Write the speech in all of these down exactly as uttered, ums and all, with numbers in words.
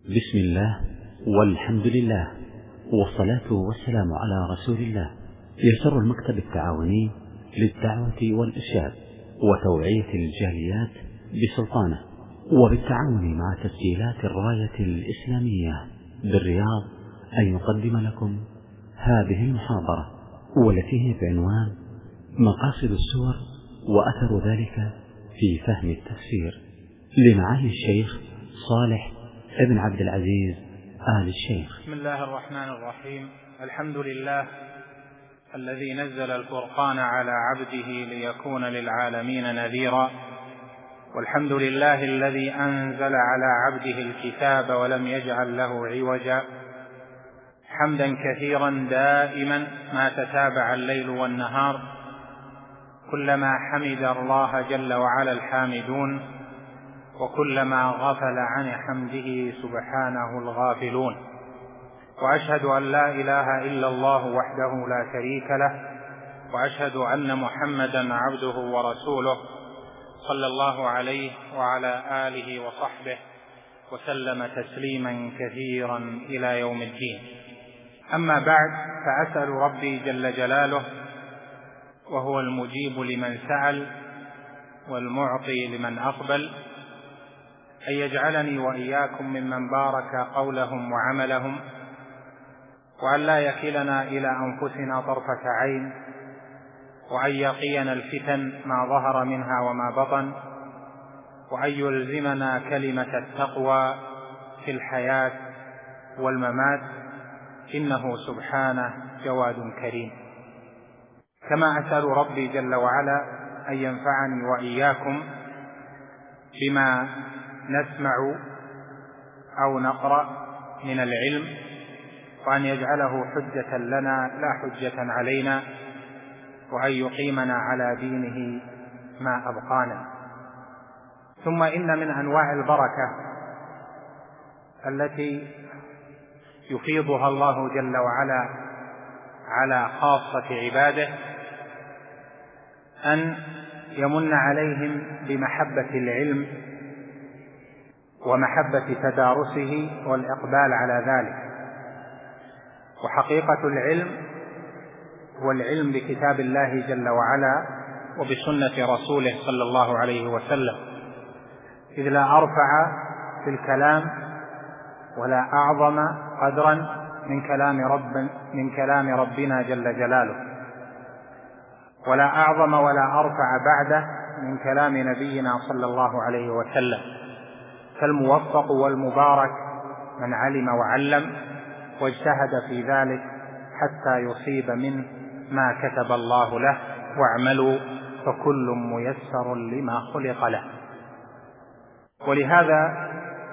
بسم الله والحمد لله والصلاة والسلام على رسول الله. يسر المكتب التعاوني للدعوة والإرشاد وتوعية الجاليات بسلطانه وبالتعاون مع تسجيلات الراية الإسلامية بالرياض أن يقدم لكم هذه المحاضرة، والتي هي بعنوان مقاصد السور وأثر ذلك في فهم التفسير، لمعالي الشيخ صالح ابن عبد العزيز آل الشيخ. بسم الله الرحمن الرحيم. الحمد لله الذي نزل الفرقان على عبده ليكون للعالمين نذيرا، والحمد لله الذي أنزل على عبده الكتاب ولم يجعل له عوجا، حمدا كثيرا دائما ما تتابع الليل والنهار، كلما حمد الله جل وعلا الحامدون، وكلما غفل عن حمده سبحانه الغافلون. وأشهد أن لا إله إلا الله وحده لا شريك له، وأشهد أن محمدا عبده ورسوله صلى الله عليه وعلى آله وصحبه وسلم تسليما كثيرا إلى يوم الدين. أما بعد، فأسأل ربي جل جلاله وهو المجيب لمن سأل والمعطي لمن أقبل أن يجعلني وإياكم ممن بارك قولهم وعملهم، وأن لا يكلنا إلى أنفسنا طرفة عين، وأن يقينا الفتن ما ظهر منها وما بطن، وأن يلزمنا كلمة التقوى في الحياة والممات، إنه سبحانه جواد كريم. كما أسأل ربي جل وعلا أن ينفعني وإياكم بما نسمع أو نقرأ من العلم، وأن يجعله حجة لنا لا حجة علينا، وأن يقيمنا على دينه ما أبقانا. ثم إن من أنواع البركة التي يفيضها الله جل وعلا على خاصة عباده أن يمن عليهم بمحبة العلم ومحبة تدارسه والإقبال على ذلك. وحقيقة العلم هو العلم بكتاب الله جل وعلا وبسنة رسوله صلى الله عليه وسلم، إذ لا أرفع في الكلام ولا أعظم قدرا من كلام رب من كلام ربنا جل جلاله، ولا أعظم ولا أرفع بعده من كلام نبينا صلى الله عليه وسلم. فالموفق والمبارك من علم وعلم واجتهد في ذلك حتى يصيب منه ما كتب الله له، واعملوا فكل ميسر لما خلق له. ولهذا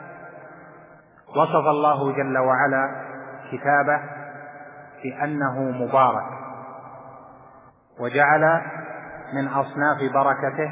وصف الله جل وعلا كتابه بأنه مبارك، وجعل من أصناف بركته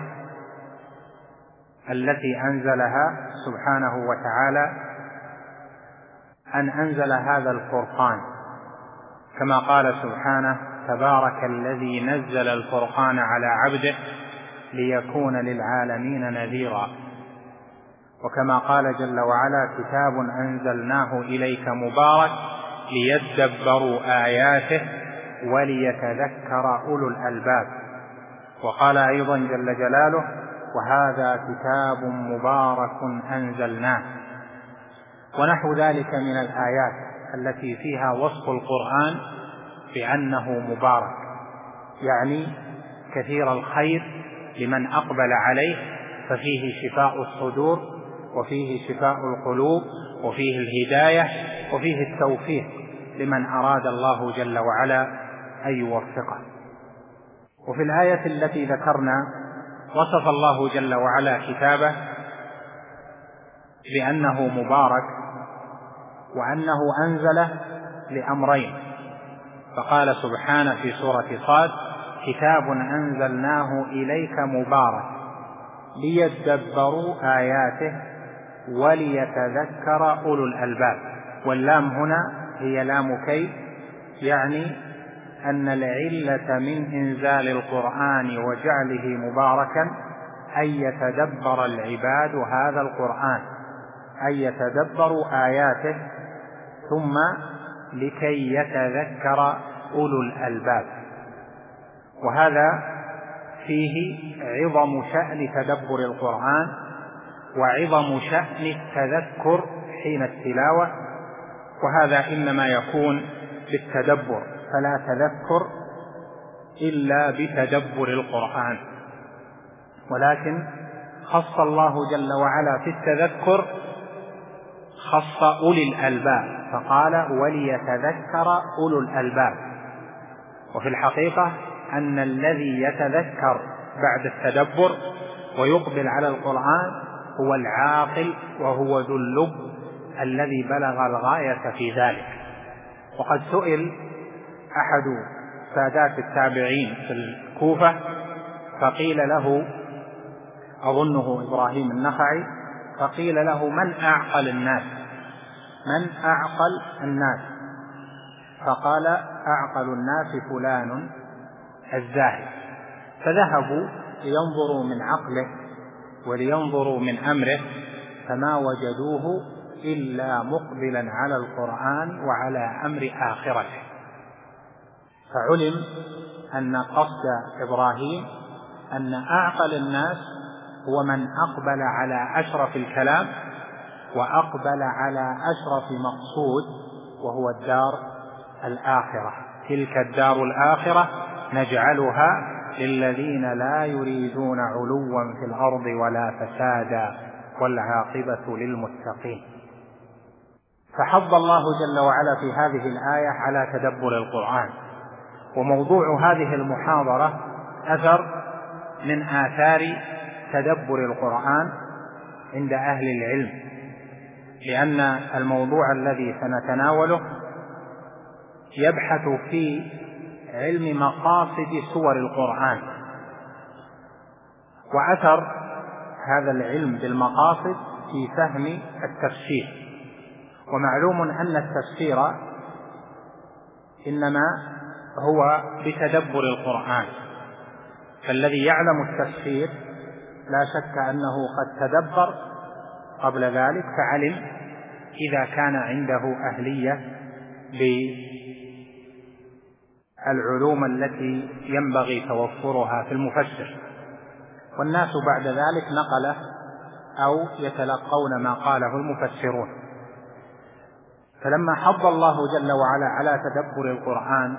التي أنزلها سبحانه وتعالى أن أنزل هذا الفرقان، كما قال سبحانه: تبارك الذي نزل الفرقان على عبده ليكون للعالمين نذيرا. وكما قال جل وعلا: كتاب أنزلناه إليك مبارك ليدبروا آياته وليتذكر أولو الألباب. وقال أيضا جل جلاله: وهذا كتاب مبارك أنزلناه. ونحو ذلك من الآيات التي فيها وصف القرآن بأنه مبارك، يعني كثير الخير لمن أقبل عليه، ففيه شفاء الصدور، وفيه شفاء القلوب، وفيه الهداية، وفيه التوفيق لمن أراد الله جل وعلا أن يوفقه. وفي الآية التي ذكرنا وصف الله جل وعلا كتابه بأنه مبارك، وأنه أنزله لأمرين، فقال سبحانه في سورة صاد: كتاب أنزلناه إليك مبارك ليدبروا آياته وليتذكر أولو الألباب. واللام هنا هي لام كي، يعني أن العلة من إنزال القرآن وجعله مباركا أن يتدبر العباد هذا القرآن، أن يتدبروا آياته ثم لكي يتذكر أولو الألباب. وهذا فيه عظم شأن تدبر القرآن وعظم شأن التذكر حين التلاوة، وهذا إنما يكون بالتدبر، فلا تذكر إلا بتدبر القرآن. ولكن خص الله جل وعلا في التذكر خص أولي الألباب فقال وليتذكر أولو الألباب. وفي الحقيقة أن الذي يتذكر بعد التدبر ويقبل على القرآن هو العاقل وهو ذو اللب الذي بلغ الغاية في ذلك. وقد سئل أحد سادات التابعين في الكوفة فقيل له، أظنه إبراهيم النخعي، فقيل له من أعقل الناس من أعقل الناس فقال أعقل الناس فلان الزاهد. فذهبوا لينظروا من عقله ولينظروا من أمره فما وجدوه إلا مقبلا على القرآن وعلى أمر آخرته. فعلم أن قصد إبراهيم أن أعقل الناس هو من أقبل على أشرف الكلام وأقبل على أشرف مقصود وهو الدار الآخرة. تلك الدار الآخرة نجعلها للذين لا يريدون علوا في الأرض ولا فسادا والعاقبة للمتقين. فحض الله جل وعلا في هذه الآية على تدبر القرآن. وموضوع هذه المحاضرة أثر من آثار تدبر القرآن عند أهل العلم، لأن الموضوع الذي سنتناوله يبحث في علم مقاصد سور القرآن. وأثر هذا العلم بالمقاصد في فهم التفسير. ومعلوم أن التفسير إنما هو بتدبر القرآن، فالذي يعلم التفسير لا شك أنه قد تدبر قبل ذلك فعلم إذا كان عنده أهلية بالعلوم التي ينبغي توفرها في المفسر. والناس بعد ذلك نقله أو يتلقون ما قاله المفسرون. فلما حض الله جل وعلا على تدبر القرآن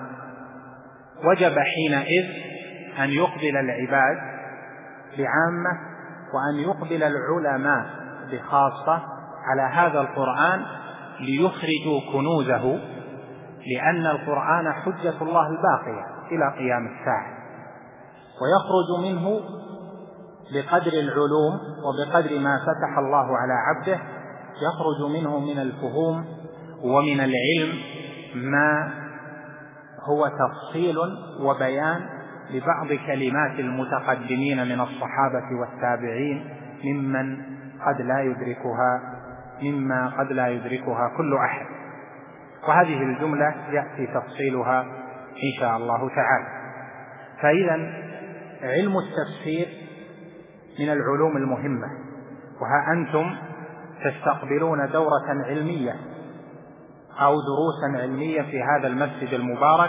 وجب حينئذ أن يقبل العباد بعامة وأن يقبل العلماء بخاصة على هذا القرآن ليخرجوا كنوزه، لأن القرآن حجة الله الباقية إلى قيام الساعة، ويخرج منه بقدر العلوم وبقدر ما فتح الله على عبده، يخرج منه من الفهوم ومن العلم ما هو تفصيل وبيان لبعض كلمات المتقدمين من الصحابة والتابعين ممن قد لا يدركها مما قد لا يدركها كل أحد. وهذه الجملة يأتي تفصيلها إن شاء الله تعالى. فإذا علم التفسير من العلوم المهمة، وها أنتم تستقبلون دورة علمية أو دروسا علمية في هذا المسجد المبارك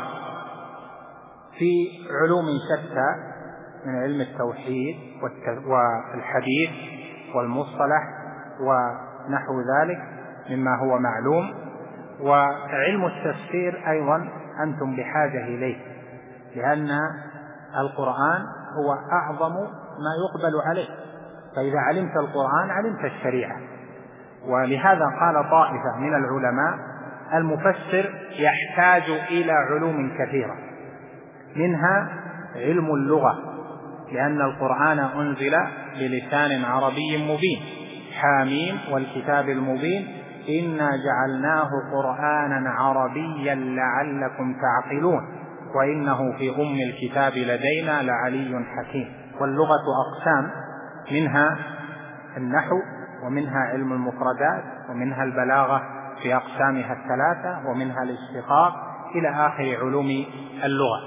في علوم شتى من علم التوحيد والحديث والمصطلح ونحو ذلك مما هو معلوم. وعلم التفسير أيضا أنتم بحاجة إليه، لأن القرآن هو أعظم ما يقبل عليه، فإذا علمت القرآن علمت الشريعة. ولهذا قال طائفة من العلماء المفسر يحتاج إلى علوم كثيرة، منها علم اللغة، لأن القرآن أنزل بلسان عربي مبين، حاميم والكتاب المبين إنا جعلناه قرآنا عربيا لعلكم تعقلون وإنه في أم الكتاب لدينا لعلي حكيم. واللغة أقسام، منها النحو، ومنها علم المفردات، ومنها البلاغة في أقسامها الثلاثة، ومنها الاشتقاق إلى آخر علوم اللغة.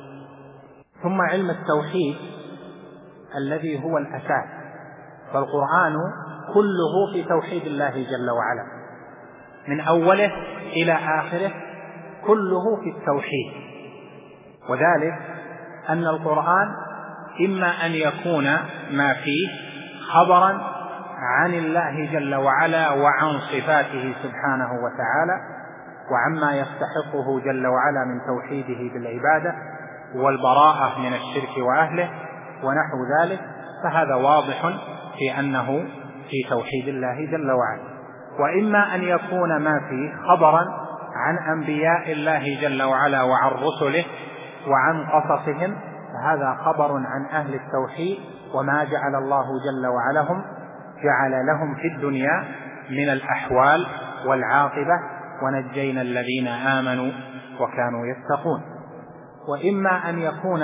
ثم علم التوحيد الذي هو الأساس. فالقرآن كله في توحيد الله جل وعلا، من أوله إلى آخره كله في التوحيد. وذلك أن القرآن إما أن يكون ما فيه خبرا عن الله جل وعلا وعن صفاته سبحانه وتعالى وعما يستحقه جل وعلا من توحيده بالعبادة والبراءة من الشرك وأهله ونحو ذلك، فهذا واضح في أنه في توحيد الله جل وعلا. وإما أن يكون ما فيه خبرا عن أنبياء الله جل وعلا وعن رسله وعن قصصهم، فهذا خبر عن أهل التوحيد وما جعل الله جل وعلا هم جعل لهم في الدنيا من الأحوال والعاقبة، ونجينا الذين آمنوا وكانوا يتقون. وإما أن يكون،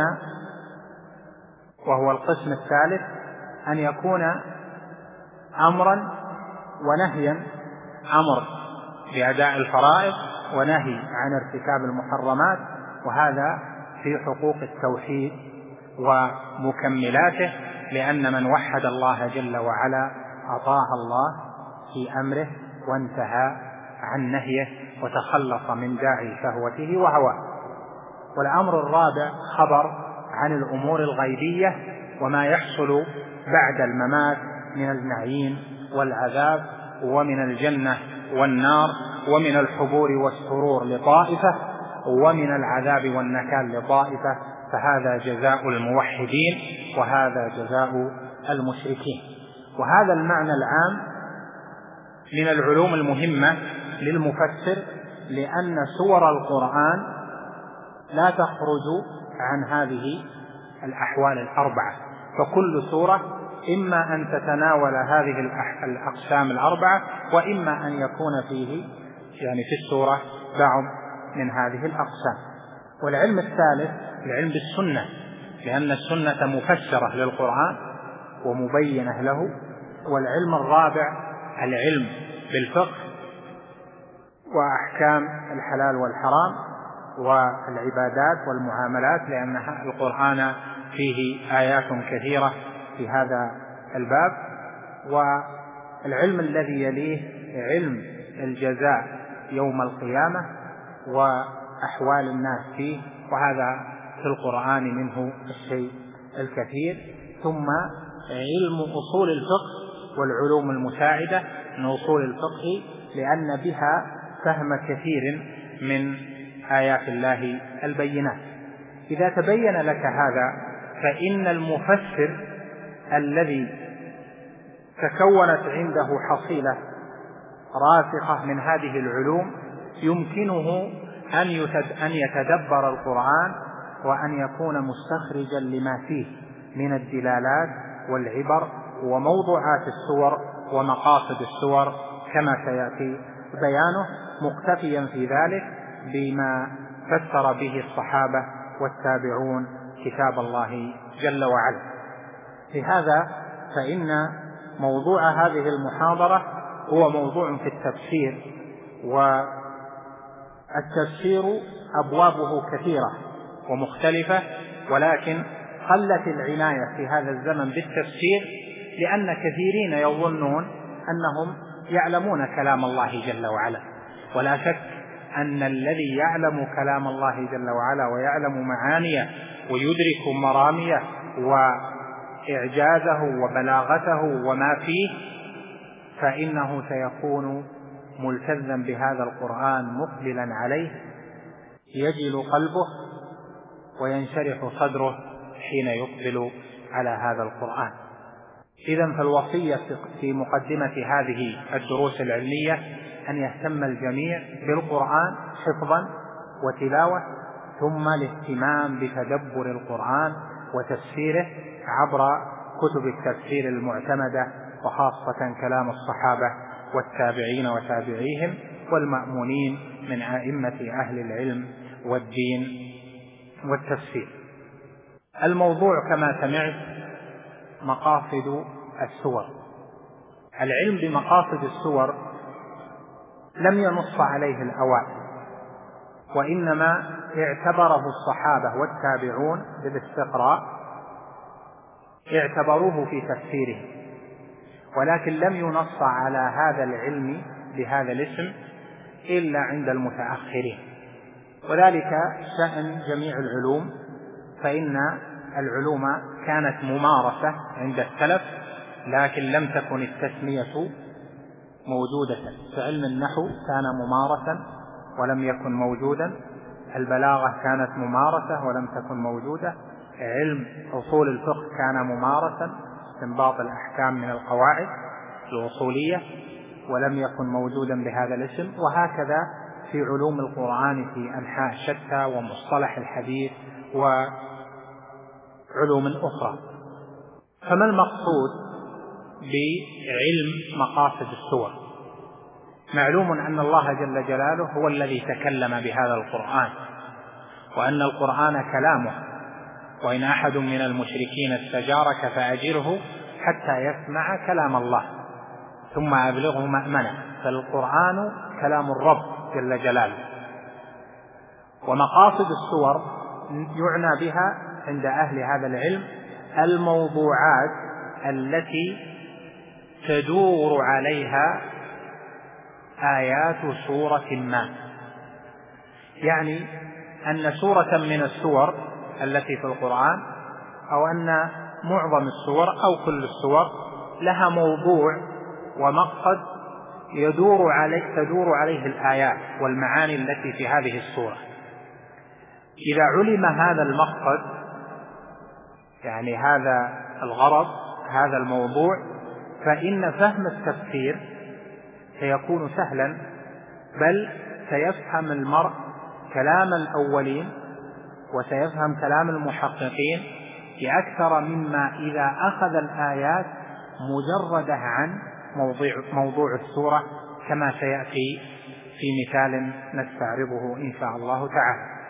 وهو القسم الثالث، أن يكون أمرا ونهيا، أمر بأداء الفرائض ونهي عن ارتكاب المحرمات، وهذا في حقوق التوحيد ومكملاته، لأن من وحد الله جل وعلا أطاع الله في أمره وانتهى عن نهيه وتخلص من داعي شهوته وهواه. والأمر الرابع خبر عن الأمور الغيبية وما يحصل بعد الممات من النعيم والعذاب ومن الجنة والنار ومن الحبور والسرور لطائفة ومن العذاب والنكال لطائفة، فهذا جزاء الموحدين وهذا جزاء المشركين. وهذا المعنى العام من العلوم المهمة للمفسر، لأن سور القرآن لا تخرج عن هذه الأحوال الأربعة، فكل سورة إما أن تتناول هذه الأقسام الأربعة وإما أن يكون فيه يعني في السورة بعض من هذه الأقسام. والعلم الثالث العلم بالسنة، لأن السنة مفسرة للقرآن ومبينة له. والعلم الرابع العلم بالفقه وأحكام الحلال والحرام والعبادات والمعاملات، لأن القرآن فيه آيات كثيرة في هذا الباب. والعلم الذي يليه علم الجزاء يوم القيامة وأحوال الناس فيه، وهذا في القرآن منه الشيء الكثير. ثم علم أصول الفقه والعلوم المساعدة من أصول الفقه، لأن بها فهم كثير من آيات الله البينات. إذا تبين لك هذا، فإن المفسر الذي تكونت عنده حصيلة راسخة من هذه العلوم يمكنه أن يتدبر القرآن وأن يكون مستخرجا لما فيه من الدلالات والعبر وموضوعات السور ومقاصد السور كما سيأتي بيانه، مقتفيا في ذلك بما فسر به الصحابة والتابعون كتاب الله جل وعلا. لهذا فإن موضوع هذه المحاضرة هو موضوع في التفسير، والتفسير أبوابه كثيرة ومختلفة، ولكن قلت العناية في هذا الزمن بالتفسير، لأن كثيرين يظنون أنهم يعلمون كلام الله جل وعلا. ولا شك أن الذي يعلم كلام الله جل وعلا ويعلم معانيه ويدرك مراميه وإعجازه وبلاغته وما فيه، فإنه سيكون ملتزا بهذا القرآن مقبلا عليه، يجل قلبه وينشرح صدره حين يقبل على هذا القرآن. إذن فالوصية في مقدمة هذه الدروس العلمية أن يهتم الجميع بالقرآن حفظا وتلاوة، ثم الاهتمام بتدبر القرآن وتفسيره عبر كتب التفسير المعتمدة، وخاصة كلام الصحابة والتابعين وتابعيهم والمأمونين من أئمة أهل العلم والدين والتفسير. الموضوع كما سمعت مقاصد السور. العلم بمقاصد السور لم ينص عليه الأوائل، وإنما اعتبره الصحابة والتابعون بالاستقراء، اعتبروه في تفسيره، ولكن لم ينص على هذا العلم بهذا الاسم إلا عند المتأخرين. وذلك شأن جميع العلوم، فإن العلوم كانت ممارسة عند السلف لكن لم تكن التسمية موجودة. فعلم النحو كان ممارسا ولم يكن موجودا، البلاغة كانت ممارسة ولم تكن موجودة، علم أصول الفقه كان ممارسا، استنباط الأحكام من القواعد الأصولية، ولم يكن موجودا بهذا الاسم. وهكذا في علوم القرآن في أنحاء شتى، ومصطلح الحديث وعلوم أخرى. فما المقصود بعلم مقاصد السور؟ معلوم أن الله جل جلاله هو الذي تكلم بهذا القرآن، وأن القرآن كلامه، وإن أحد من المشركين استجارك فأجره حتى يسمع كلام الله ثم أبلغه مأمنه. فالقرآن كلام الرب جل جلاله. ومقاصد السور يعنى بها عند أهل هذا العلم الموضوعات التي تدور عليها آيات سورة ما، يعني أن سورة من السور التي في القرآن، أو أن معظم السور أو كل السور لها موضوع ومقصد يدور عليه تدور عليه الآيات والمعاني التي في هذه السورة. إذا علم هذا المقصد، يعني هذا الغرض، هذا الموضوع، فإن فهم التفسير سيكون سهلا، بل سيفهم المرء كلام الأولين وسيفهم كلام المحققين بأكثر مما إذا أخذ الآيات مجردة عن موضوع, موضوع السورة، كما سيأتي في مثال نستعرضه إن شاء الله تعالى.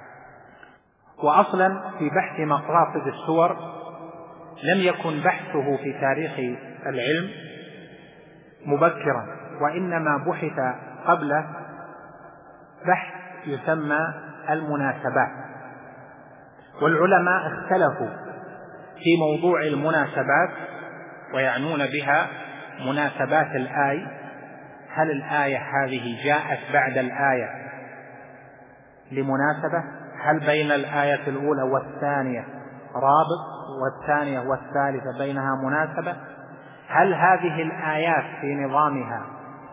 وأصلا في بحث مقاصد السور لم يكن بحثه في تاريخ العلم مبكرا، وإنما بحث قبله بحث يسمى المناسبات. والعلماء اختلفوا في موضوع المناسبات، ويعنون بها مناسبات الآية. هل الآية هذه جاءت بعد الآية لمناسبة؟ هل بين الآية الأولى والثانية رابط، والثانية والثالثة بينها مناسبة؟ هل هذه الآيات في نظامها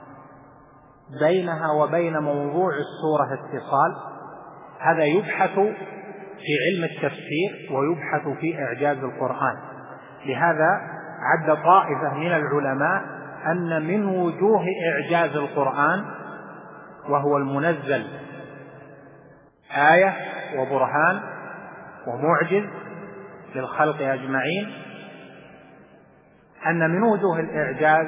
بينها وبين موضوع السورة اتصال؟ هذا يبحث في علم التفسير ويبحث في إعجاز القرآن. لهذا عد طائفة من العلماء أن من وجوه إعجاز القرآن، وهو المنزل آية وبرهان ومعجز للخلق أجمعين، أن من وجوه الإعجاز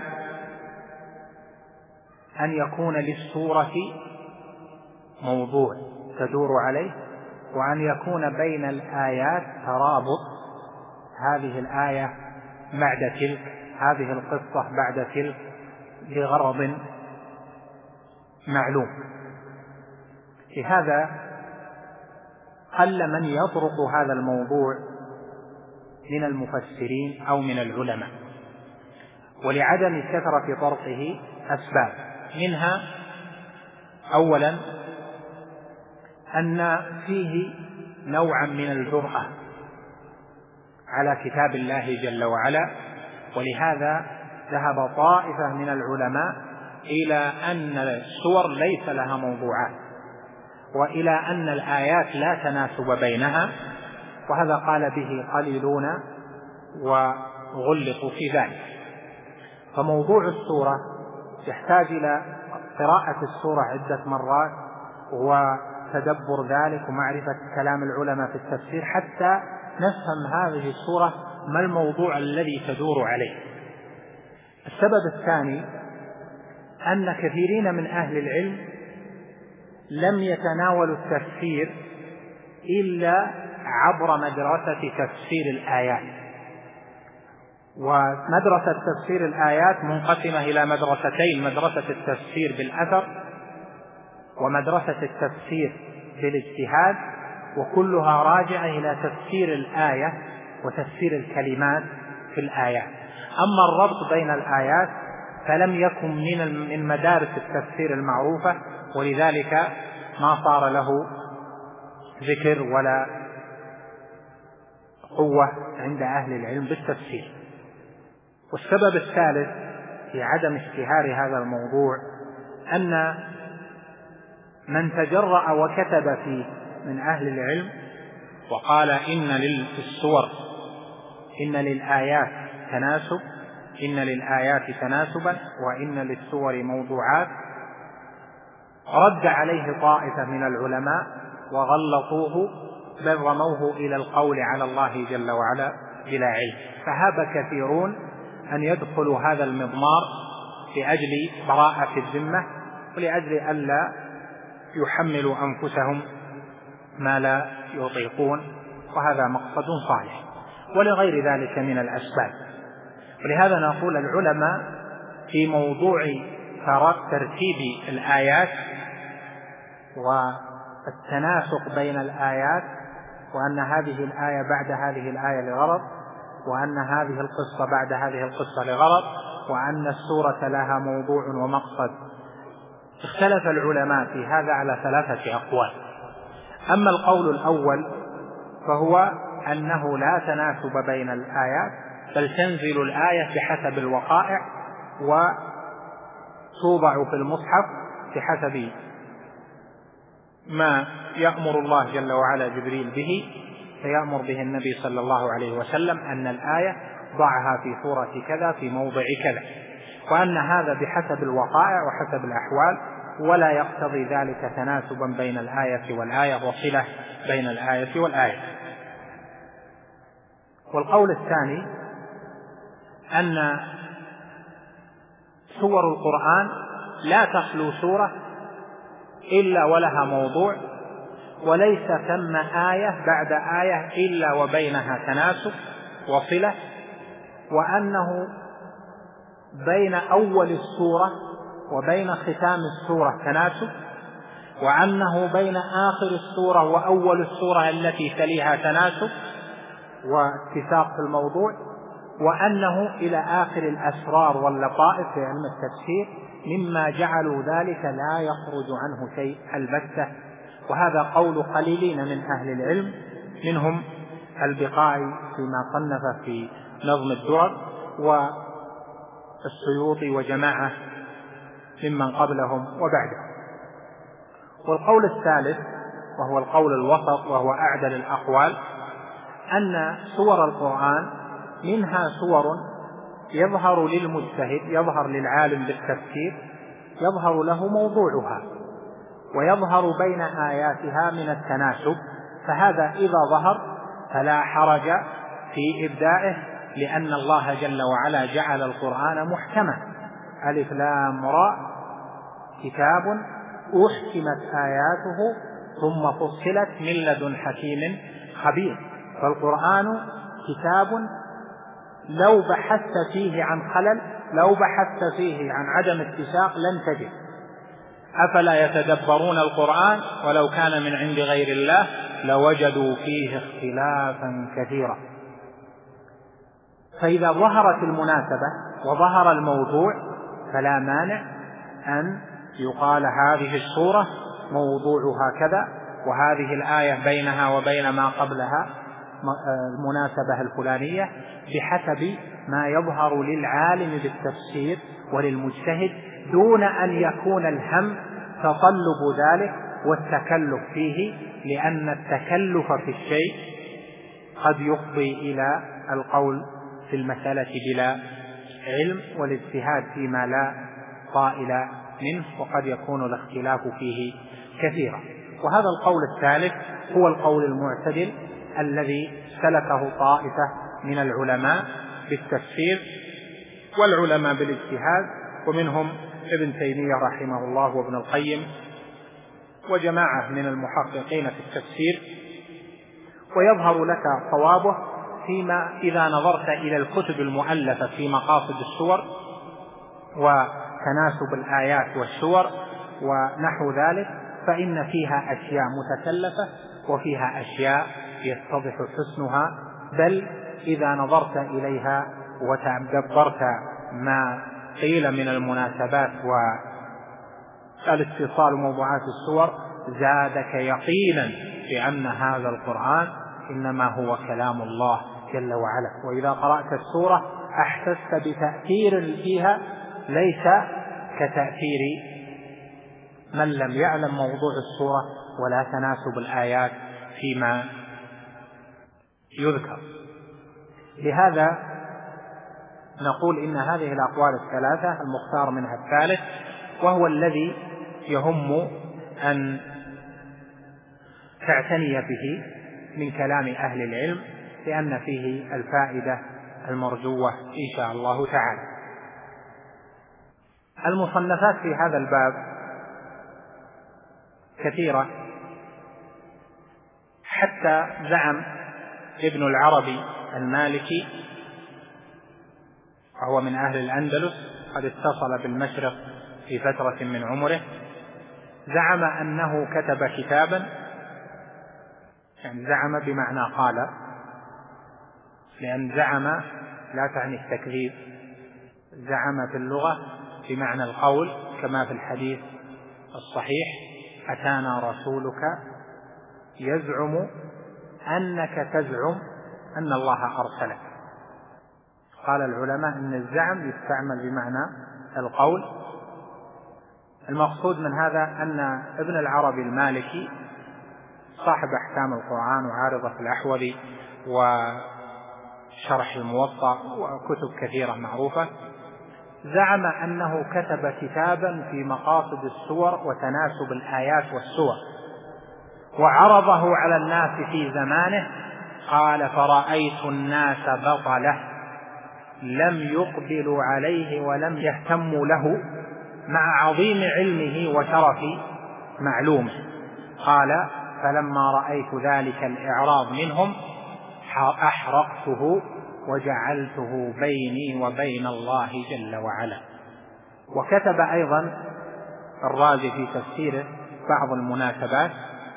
أن يكون للسورة موضوع تدور عليه، وأن يكون بين الآيات ترابط، هذه الآية بعد تلك، هذه القصة بعد تلك، لغرض معلوم. لهذا قل من يطرق هذا الموضوع من المفسرين أو من العلماء، ولعدم كثرة طرقه أسباب. منها أولا أن فيه نوعا من الجرأة على كتاب الله جل وعلا، ولهذا ذهب طائفة من العلماء إلى أن السور ليس لها موضوعات، وإلى أن الآيات لا تناسب بينها، وهذا قال به قليلون وغلطوا في ذلك. فموضوع السورة يحتاج إلى قراءة السورة عدة مرات وتدبر ذلك ومعرفة كلام العلماء في التفسير حتى نفهم هذه السورة ما الموضوع الذي تدور عليه. السبب الثاني أن كثيرين من أهل العلم لم يتناولوا التفسير إلا عبر مدرسة تفسير الآيات. ومدرسة تفسير الآيات منقسمة إلى مدرستين: مدرسة التفسير بالأثر، ومدرسة التفسير بالاجتهاد، وكلها راجعة إلى تفسير الآية وتفسير الكلمات في الآيات. أما الربط بين الآيات فلم يكن من من مدارس التفسير المعروفة، ولذلك ما صار له ذكر ولا قوة عند أهل العلم بالتفسير. والسبب الثالث في عدم اشتهار هذا الموضوع أن من تجرأ وكتب فيه من أهل العلم وقال إن للسور إن للآيات تناسب إن للآيات تناسبا وإن للسور موضوعات، رد عليه طائفة من العلماء وغلطوه بل رموه إلى القول على الله جل وعلا بلا علم، فهاب كثيرون أن يدخلوا هذا المضمار لأجل براءة الذمة ولأجل ألا يحملوا أنفسهم ما لا يطيقون، وهذا مقصد صالح، ولغير ذلك من الأسباب. ولهذا نقول العلماء في موضوع ترتيب الآيات والتناسق بين الآيات، وأن هذه الآية بعد هذه الآية لغرض، وأن هذه القصة بعد هذه القصة لغرض، وأن السورة لها موضوع ومقصد، اختلف العلماء في هذا على ثلاثة أقوال. أما القول الأول فهو أنه لا تناسب بين الآيات، بل تنزل الآية بحسب الوقائع وتوضع في المصحف بحسب ما يأمر الله جل وعلا جبريل به، فيأمر به النبي صلى الله عليه وسلم أن الآية ضعها في سورة كذا في موضع كذا، وأن هذا بحسب الوقائع وحسب الأحوال، ولا يقتضي ذلك تناسبا بين الآية والآية وصلة بين الآية والآية. والقول الثاني أن سور القرآن لا تخلو سورة إلا ولها موضوع، وليس ثم آية بعد آية إلا وبينها تناسب وصلة، وأنه بين أول السورة وبين ختام السورة تناسب، وأنه بين آخر السورة وأول السورة التي تليها تناسب واتفاق في الموضوع، وأنه إلى آخر الأسرار واللطائف في علم التفسير مما جعلوا ذلك لا يخرج عنه شيء البتة. وهذا قول قليلين من أهل العلم، منهم البقاعي فيما صنف في نظم الدرر، والسيوطي وجماعة ممن قبلهم وبعدهم. والقول الثالث وهو القول الوسط وهو أعدل الأقوال، أن سور القرآن منها سور يظهر للمجتهد، يظهر للعالم بالتفسير، يظهر له موضوعها ويظهر بين آياتها من التناسب، فهذا إذا ظهر فلا حرج في إبدائه، لأن الله جل وعلا جعل القرآن محكما، ألف لام راء كتاب أحكمت آياته ثم فصلت من لدن حكيم خبير. فالقرآن كتاب لو بحثت فيه عن خلل، لو بحثت فيه عن عدم اتساق لن تجد. أفلا يتدبرون القرآن ولو كان من عند غير الله لوجدوا فيه اختلافا كثيرا. فإذا ظهرت المناسبة وظهر الموضوع فلا مانع أن يقال هذه السورة موضوعها كذا، وهذه الآية بينها وبين ما قبلها المناسبة الفلانية، بحسب ما يظهر للعالم بالتفسير وللمجتهد، دون أن يكون الهم تطلب ذلك والتكلف فيه، لأن التكلف في الشيء قد يفضي إلى القول في المسألة بلا علم والاجتهاد فيما لا طائل منه، وقد يكون الاختلاف فيه كثيرا. وهذا القول الثالث هو القول المعتدل الذي سلكه طائفة من العلماء بالتفسير والعلماء بالاجتهاد، ومنهم ابن تيمية رحمه الله وابن القيم وجماعة من المحققين في التفسير. ويظهر لك صوابه فيما إذا نظرت إلى الكتب المؤلفة في مقاصد السور وتناسب الآيات والسور ونحو ذلك، فإن فيها أشياء متكلفة وفيها أشياء يتضح حسنها، بل إذا نظرت إليها وتدبرت ما قيل من المناسبات والاتصال وموضوعات السور زادك يقينا بأن هذا القرآن إنما هو كلام الله جل وعلا. وإذا قرأت السورة أحسست بتأثير فيها ليس كتأثير من لم يعلم موضوع السورة ولا تناسب الآيات فيما يذكر. لهذا نقول إن هذه الأقوال الثلاثة المختار منها الثالث، وهو الذي يهم أن تعتني به من كلام أهل العلم، لأن فيه الفائدة المرجوة إن شاء الله تعالى. المصنفات في هذا الباب كثيرة، حتى زعم ابن العربي المالكي وهو من أهل الأندلس قد اتصل بالمشرق في فترة من عمره، زعم أنه كتب كتابا، يعني زعم بمعنى قال، لأن زعم لا تعني التكذيب، زعم في اللغة بمعنى القول، كما في الحديث الصحيح: أتانا رسولك يزعم أنك تزعم أن الله أرسلك. قال العلماء أن الزعم يستعمل بمعنى القول. المقصود من هذا أن ابن العربي المالكي صاحب أحكام القرآن وعارضة الأحوذي وشرح الموطأ وكتب كثيرة معروفة، زعم أنه كتب كتابا في مقاصد السور وتناسب الآيات والسور، وعرضه على الناس في زمانه. قال: فرأيت الناس بطله لم يقبلوا عليه ولم يهتموا له مع عظيم علمه وشرف معلومه. قال: فلما رأيت ذلك الإعراض منهم أحرقته وجعلته بيني وبين الله جل وعلا. وكتب أيضا الرازي في تفسيره بعض المناسبات،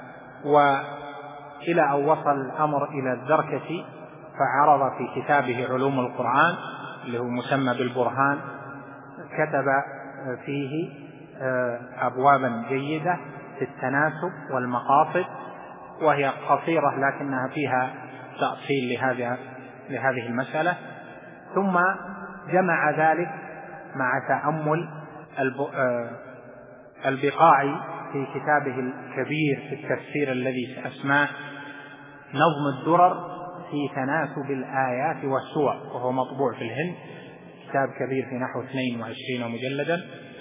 وإلى أن وصل الأمر إلى الزركشي فعرض في كتابه علوم القرآن اللي هو مسمى بالبرهان، كتب فيه أبوابا جيدة في التناسب والمقاصد، وهي قصيرة لكنها فيها تأصيل لهذه لهذه المسألة. ثم جمع ذلك مع تأمل البقاعي في كتابه الكبير في التفسير الذي أسماه نظم الدرر في تناسب الآيات والسور، وهو مطبوع في الهند، كتاب كبير في نحو اثنين وعشرين مجلدا.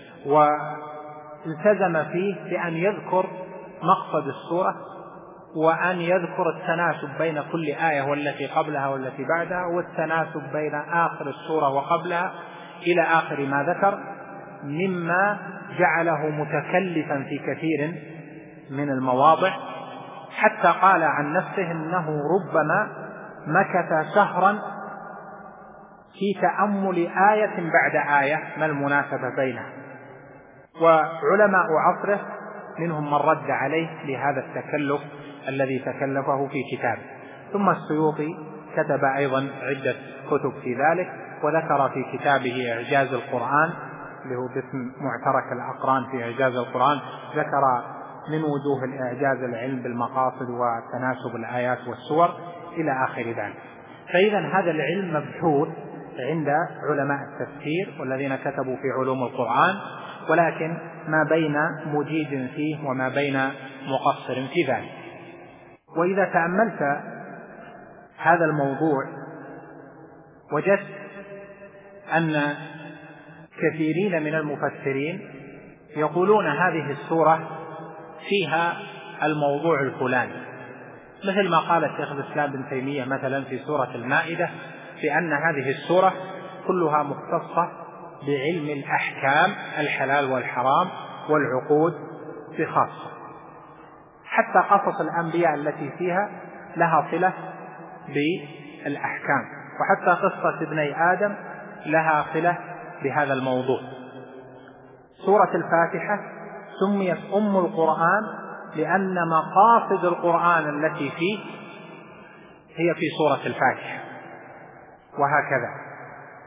والتزم فيه بأن يذكر مقصد السورة، وأن يذكر التناسب بين كل آية والتي قبلها والتي بعدها، والتناسب بين آخر السورة وقبلها إلى آخر ما ذكر، مما جعله متكلفا في كثير من المواضع، حتى قال عن نفسه أنه ربما مكث شهرا في تأمل آية بعد آية ما المناسبة بينها. وعلماء عصره منهم من رد عليه لهذا التكلف الذي تكلفه في كتابه. ثم السيوطي كتب أيضا عدة كتب في ذلك، وذكر في كتابه إعجاز القرآن اللي هو باسم معترك الأقران في إعجاز القرآن، ذكر من وجوه الإعجاز العلم بالمقاصد وتناسب الآيات والسور إلى آخر ذلك. فإذا هذا العلم مبحوث عند علماء التفسير والذين كتبوا في علوم القرآن، ولكن ما بين مجيد فيه وما بين مقصر في ذلك. وإذا تأملت هذا الموضوع وجدت أن كثيرين من المفسرين يقولون هذه السورة فيها الموضوع الفلاني، مثل ما قال الشيخ الإسلام بن تيمية مثلا في سورة المائدة بأن هذه السورة كلها مختصة بعلم الأحكام الحلال والحرام والعقود بخاصة، حتى قصص الأنبياء التي فيها لها صلة بالأحكام، وحتى قصة ابني آدم لها صلة بهذا الموضوع. سورة الفاتحة سميت أم القرآن لأن مقاصد القرآن التي فيه هي في سورة الفاتحة، وهكذا.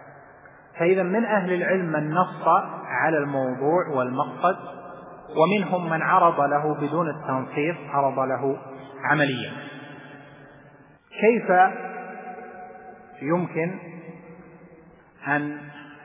فإذا من أهل العلم من نص على الموضوع والمقصد، ومنهم من عرض له بدون التنصيص، عرض له عمليا. كيف يمكن أن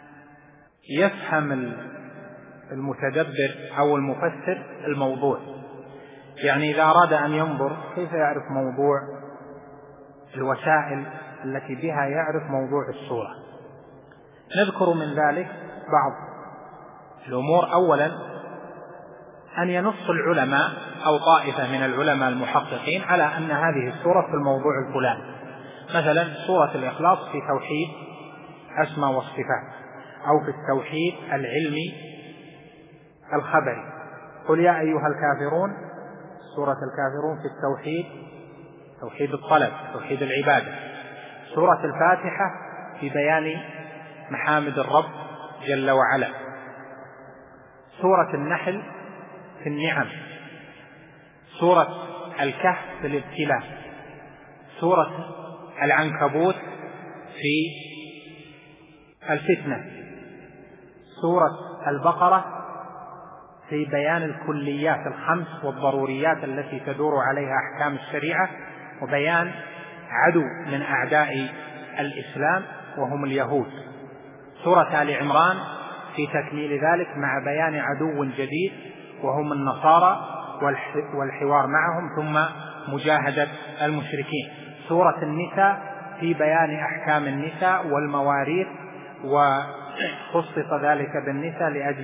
يفهم المتدبر أو المفسر الموضوع؟ يعني إذا أراد أن ينظر كيف يعرف موضوع الوسائل التي بها يعرف موضوع السورة؟ نذكر من ذلك بعض الأمور. أولا أن ينص العلماء أو طائفة من العلماء المحققين على أن هذه السورة في الموضوع الفلاني. مثلا سورة الإخلاص في توحيد أسماء والصفات، أو في التوحيد العلمي الخبري، قل يا أيها الكافرون، سورة الكافرون في التوحيد توحيد الطلب، توحيد العبادة. سورة الفاتحة في بيان محامد الرب جل وعلا. سورة النحل في النعم. سورة الكهف في الابتلاء. سورة العنكبوت في الفتنة. سورة البقرة في بيان الكليات الخمس والضروريات التي تدور عليها أحكام الشريعة، وبيان عدو من أعداء الإسلام وهم اليهود. سورة آل عمران في تكميل ذلك مع بيان عدو جديد وهم النصارى والحوار معهم، ثم مجاهدة المشركين. سورة النساء في بيان أحكام النساء والمواريث، وخصص ذلك بالنساء لأجل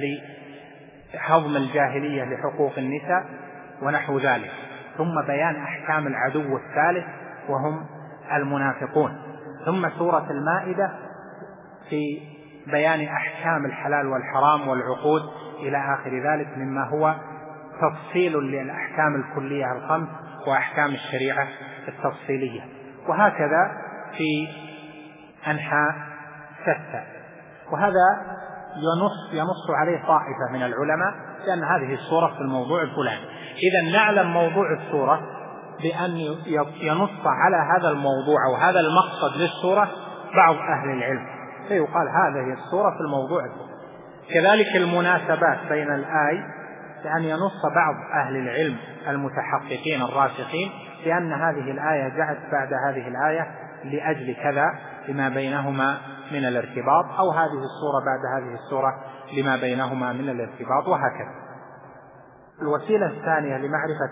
هضم الجاهلية لحقوق النساء ونحو ذلك. ثم بيان أحكام العدو الثالث وهم المنافقون. ثم سورة المائدة في بيان أحكام الحلال والحرام والعقود إلى آخر ذلك، مما هو تفصيل للأحكام الكلية الخمس وأحكام الشريعة التفصيلية، وهكذا في أنحاء شتى. وهذا ينص, ينص عليه طائفة من العلماء لأن هذه السورة في الموضوع الفلاني. إذن نعلم موضوع السورة بأن ينص على هذا الموضوع أو هذا المقصد للسورة بعض أهل العلم، فيقال هذه السورة في الموضوع الفلاني. كذلك المناسبات بين الآي، بأن ينص بعض أهل العلم المتحققين الراسخين بأن هذه الآية جاءت بعد هذه الآية لأجل كذا لما بينهما من الارتباط، أو هذه السورة بعد هذه السورة لما بينهما من الارتباط، وهكذا. الوسيلة الثانية لمعرفة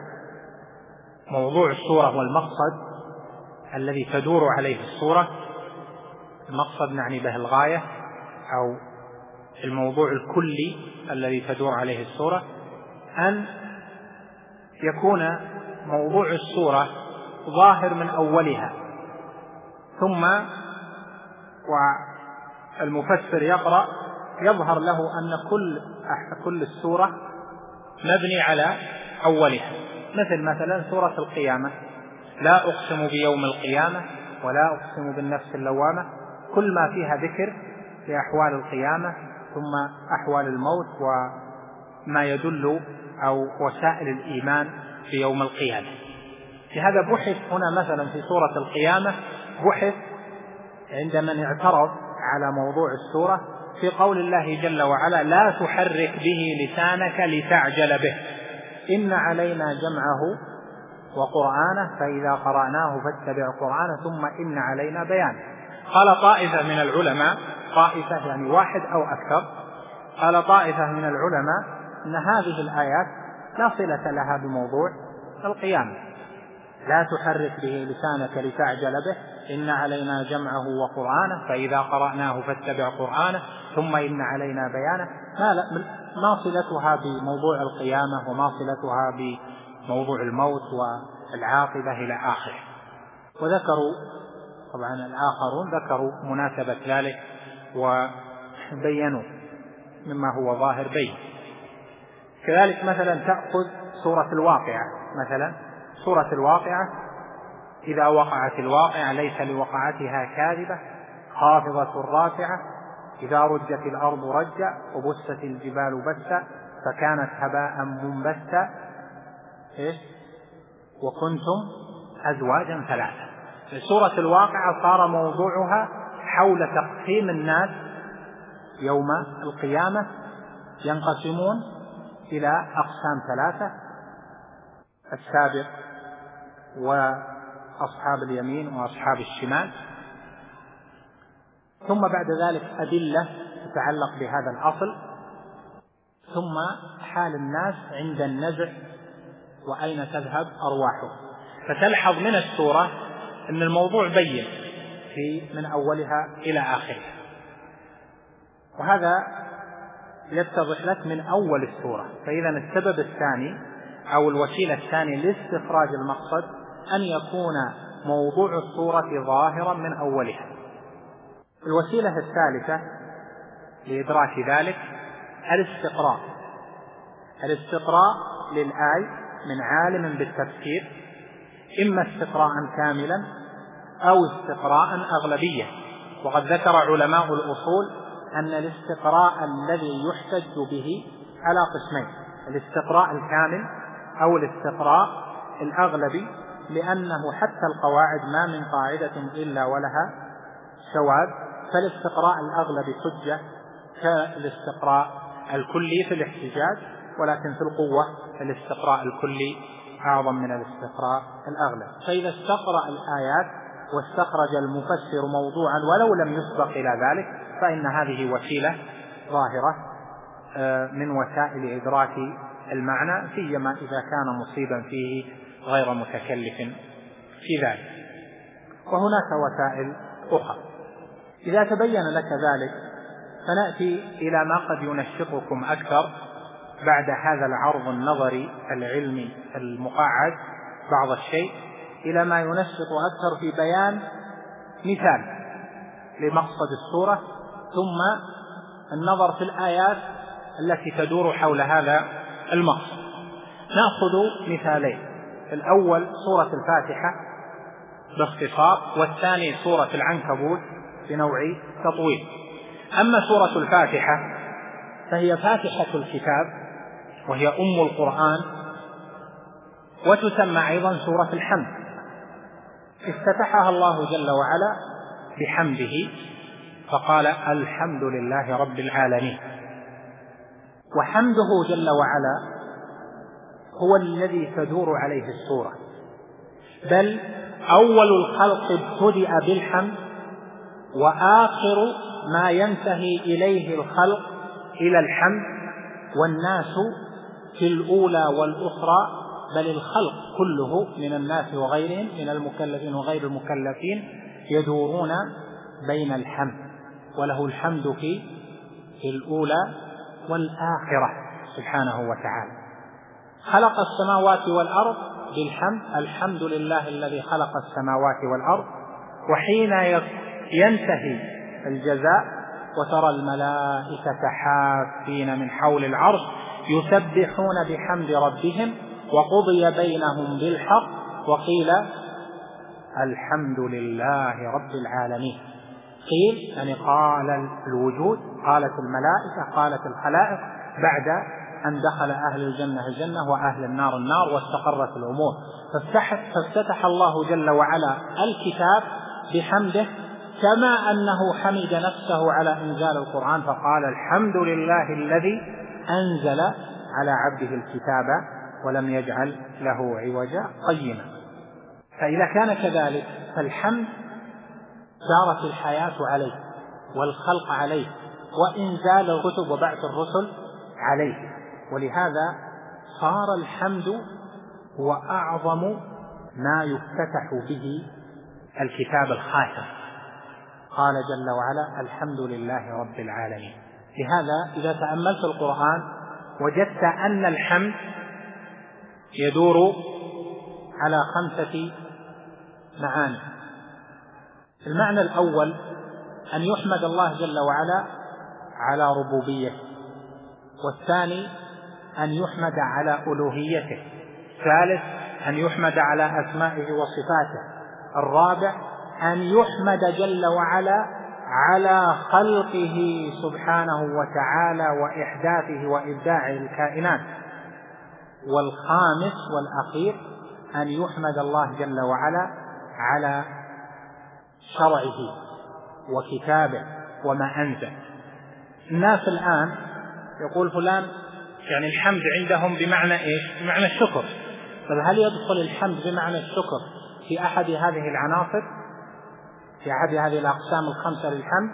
موضوع السورة والمقصد الذي تدور عليه السورة، المقصد نعني به الغاية أو الموضوع الكلي الذي تدور عليه السورة، أن يكون موضوع السورة ظاهر من أولها، ثم والمفسر يقرأ يظهر له أن كل كل السورة مبني على أولها. مثل مثلا سورة القيامة، لا أقسم بيوم القيامة ولا أقسم بالنفس اللوامة، كل ما فيها ذكر لأحوال القيامة ثم أحوال الموت وما يدل أو وسائل الإيمان في يوم القيامة. لهذا بحث هنا مثلا في سورة القيامة، بحث عند من اعترض على موضوع السورة في قول الله جل وعلا لا تحرك به لسانك لتعجل به إن علينا جمعه وقرآنه فإذا قرأناه فاتبع قرآنه ثم إن علينا بيانه. قال طائفة من العلماء، طائفة يعني واحد أو أكثر، قال طائفة من العلماء أن هذه الآيات لا صلة لها بموضوع القيامة، لا تحرك به لسانك لتعجل به إن علينا جمعه وقرآنه فإذا قرأناه فاتبع قرآنه ثم إن علينا بيانه، ما صلتها بموضوع القيامة وما صلتها بموضوع الموت والعاقبة إلى آخره. وذكروا طبعا الآخرون ذكروا مناسبة ذلك وبينوا مما هو ظاهر بين. كذلك مثلا تأخذ سورة الواقعة، مثلا سورة الواقعة إذا وقعت الواقعة ليس لوقعتها كاذبة خافضة رافعة إذا رجت الأرض رجا وبست الجبال بسا فكانت هباء منبثا إيه؟ وكنتم أزواجا ثلاثة. سورة الواقعة صار موضوعها حول تقسيم الناس يوم القيامة ينقسمون إلى أقسام ثلاثة: السابق وأصحاب اليمين وأصحاب الشمال. ثم بعد ذلك أدلة تتعلق بهذا الأصل، ثم حال الناس عند النزع وأين تذهب أرواحهم. فتلحظ من السورة أن الموضوع بين في من أولها إلى آخرها، وهذا يتضح لك من أول السورة. فإذا السبب الثاني أو الوسيلة الثانية لاستخراج المقصد أن يكون موضوع السورة ظاهرا من أولها. الوسيلة الثالثة لإدراك ذلك الاستقراء. الاستقراء للآية من عالم بالتفسير، إما استقراء كاملا أو استقراء أغلبيا. وقد ذكر علماء الأصول أن الاستقراء الذي يحتج به على قسمين: الاستقراء الكامل أو الاستقراء الأغلبي، لأنه حتى القواعد ما من قاعدة إلا ولها شواذ، فالاستقراء الأغلبي حجة كالاستقراء الكلي في الاحتجاج، ولكن في القوة الاستقراء الكلي أعظم من الاستقراء الأغلب. فإذا استقرأ الآيات واستخرج المفسر موضوعا ولو لم يسبق إلى ذلك فإن هذه وسيلة ظاهرة من وسائل إدراك المعنى، سيما إذا كان مصيبا فيه غير متكلف في ذلك. وهناك وسائل أخرى. إذا تبين لك ذلك فنأتي إلى ما قد ينشطكم أكثر بعد هذا العرض النظري العلمي المقعد بعض الشيء، إلى ما ينشط أكثر في بيان مثال لمقصد السورة، ثم النظر في الآيات التي تدور حول هذا المقصد. نأخذ مثالين: الأول سورة الفاتحة باختصار، والثاني سورة العنكبوت بنوع تطويل. أما سورة الفاتحة فهي فاتحة الكتاب، وهي أم القرآن، وتسمى أيضا سورة الحمد. افتتحها الله جل وعلا بحمده فقال: الحمد لله رب العالمين. وحمده جل وعلا هو الذي تدور عليه السورة، بل أول الخلق ابتدأ بالحمد، وآخر ما ينتهي إليه الخلق إلى الحمد، والناس في الأولى والأخرى، بل الخلق كله من الناس وغيرهم من المكلفين وغير المكلفين يدورون بين الحمد، وله الحمد في في الأولى والآخرة سبحانه وتعالى. خلق السماوات والأرض بالحمد، الحمد لله الذي خلق السماوات والأرض. وحين ينتهي الجزاء وترى الملائكة حافين من حول العرش يسبحون بحمد ربهم وقضي بينهم بالحق وقيل الحمد لله رب العالمين. قيل يعني قال الوجود، قالت الملائكة، قالت الخلائق، بعد أن دخل أهل الجنة الجنة وأهل النار النار واستقرت الأمور. فافتتح الله جل وعلا الكتاب بحمده، كما أنه حمد نفسه على إنزال القرآن فقال: الحمد لله الذي أنزل على عبده الكتاب ولم يجعل له عوجا قيما. فإذا كان كذلك فالحمد دارت الحياة عليه والخلق عليه وإنزال الكتب وبعث الرسل عليه، ولهذا صار الحمد هو أعظم ما يفتتح به الكتاب الخاتم. قال جل وعلا: الحمد لله رب العالمين. لهذا إذا تأملت القرآن وجدت أن الحمد يدور على خمسة معاني. المعنى الأول أن يحمد الله جل وعلا على ربوبيته، والثاني أن يحمد على ألوهيته، الثالث أن يحمد على أسمائه وصفاته، الرابع أن يحمد جل وعلا على خلقه سبحانه وتعالى وإحداثه وإبداع الكائنات، والخامس والأخير أن يحمد الله جل وعلا على شرعه وكتابه وما أنزل. الناس الآن يقول فلان يعني الحمد عندهم بمعنى إيش؟ بمعنى الشكر. فهل يدخل الحمد بمعنى الشكر في أحد هذه العناصر، في أحد هذه الأقسام الخمسة للحمد؟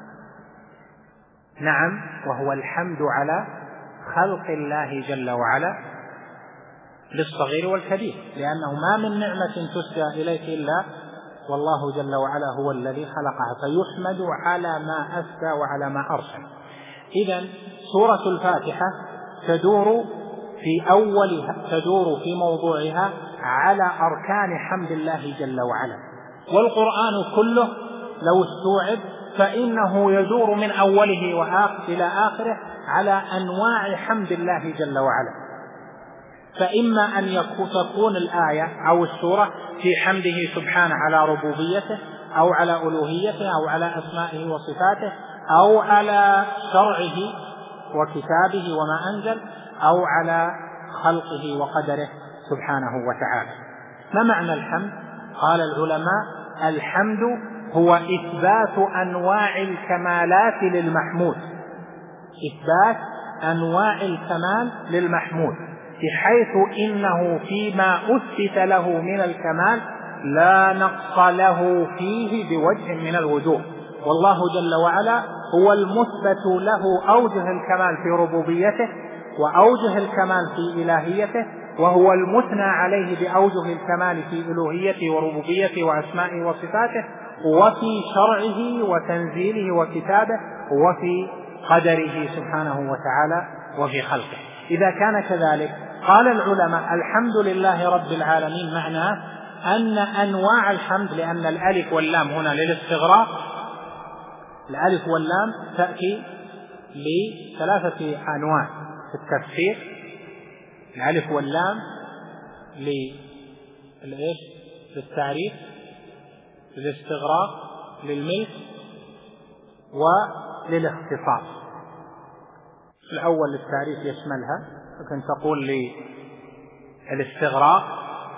نعم، وهو الحمد على خلق الله جل وعلا للصغير والكبير، لأنه ما من نعمة تسدى إليك إلا والله جل وعلا هو الذي خلقها، فيحمد على ما أسدى وعلى ما أرسل. إذن سورة الفاتحة تدور في أولها تدور في موضوعها على أركان حمد الله جل وعلا، والقرآن كله لو استوعب فإنه يدور من أوله وآخر إلى آخره على أنواع حمد الله جل وعلا. فإما أن تكون الآية أو السورة في حمده سبحانه على ربوبيته أو على ألوهيته أو على أسمائه وصفاته أو على شرعه وكتابه وما أنزل أو على خلقه وقدره سبحانه وتعالى. ما معنى الحمد؟ قال العلماء: الحمد هو إثبات أنواع الكمالات للمحمود، إثبات أنواع الكمال للمحمود، بحيث إنه فيما أثبت له من الكمال لا نقص له فيه بوجه من الوجوه، والله جل وعلا هو المثبت له أوجه الكمال في ربوبيته وأوجه الكمال في إلهيته، وهو المثنى عليه بأوجه الكمال في ألوهيته وربوبيته وأسمائه وصفاته وفي شرعه وتنزيله وكتابه وفي قدره سبحانه وتعالى وفي خلقه. إذا كان كذلك قال العلماء: الحمد لله رب العالمين معناه أن أنواع الحمد، لأن الألف واللام هنا للاستغراق، الألف واللام تأتي لثلاثة أنواع في التفسير، الألف واللام للتعريف، للاستغراق، للملك، وللاختصاص. الأول للتعريف يشملها، ممكن تقول للاستغراق،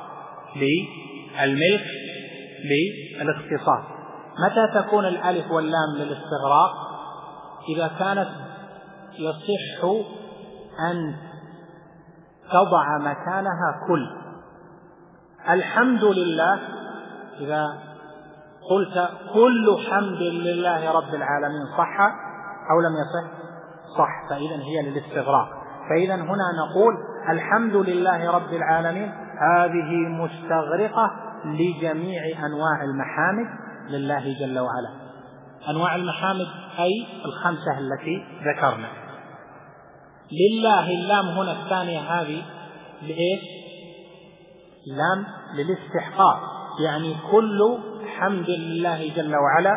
للملك، للاختصاص. متى تكون الألف واللام للاستغراق؟ إذا كانت يصح أن تضع مكانها كل. الحمد لله إذا قلت كل حمد لله رب العالمين صح أو لم يصح؟ صح، فإذا هي للاستغراق. فإذا هنا نقول الحمد لله رب العالمين هذه مستغرقة لجميع أنواع المحامد لله جل وعلا. أنواع المحامد أي الخمسة التي ذكرنا. لله اللام هنا الثانية هذه لإيش؟ لام للاستحقاق، يعني كل حمد لله جل وعلا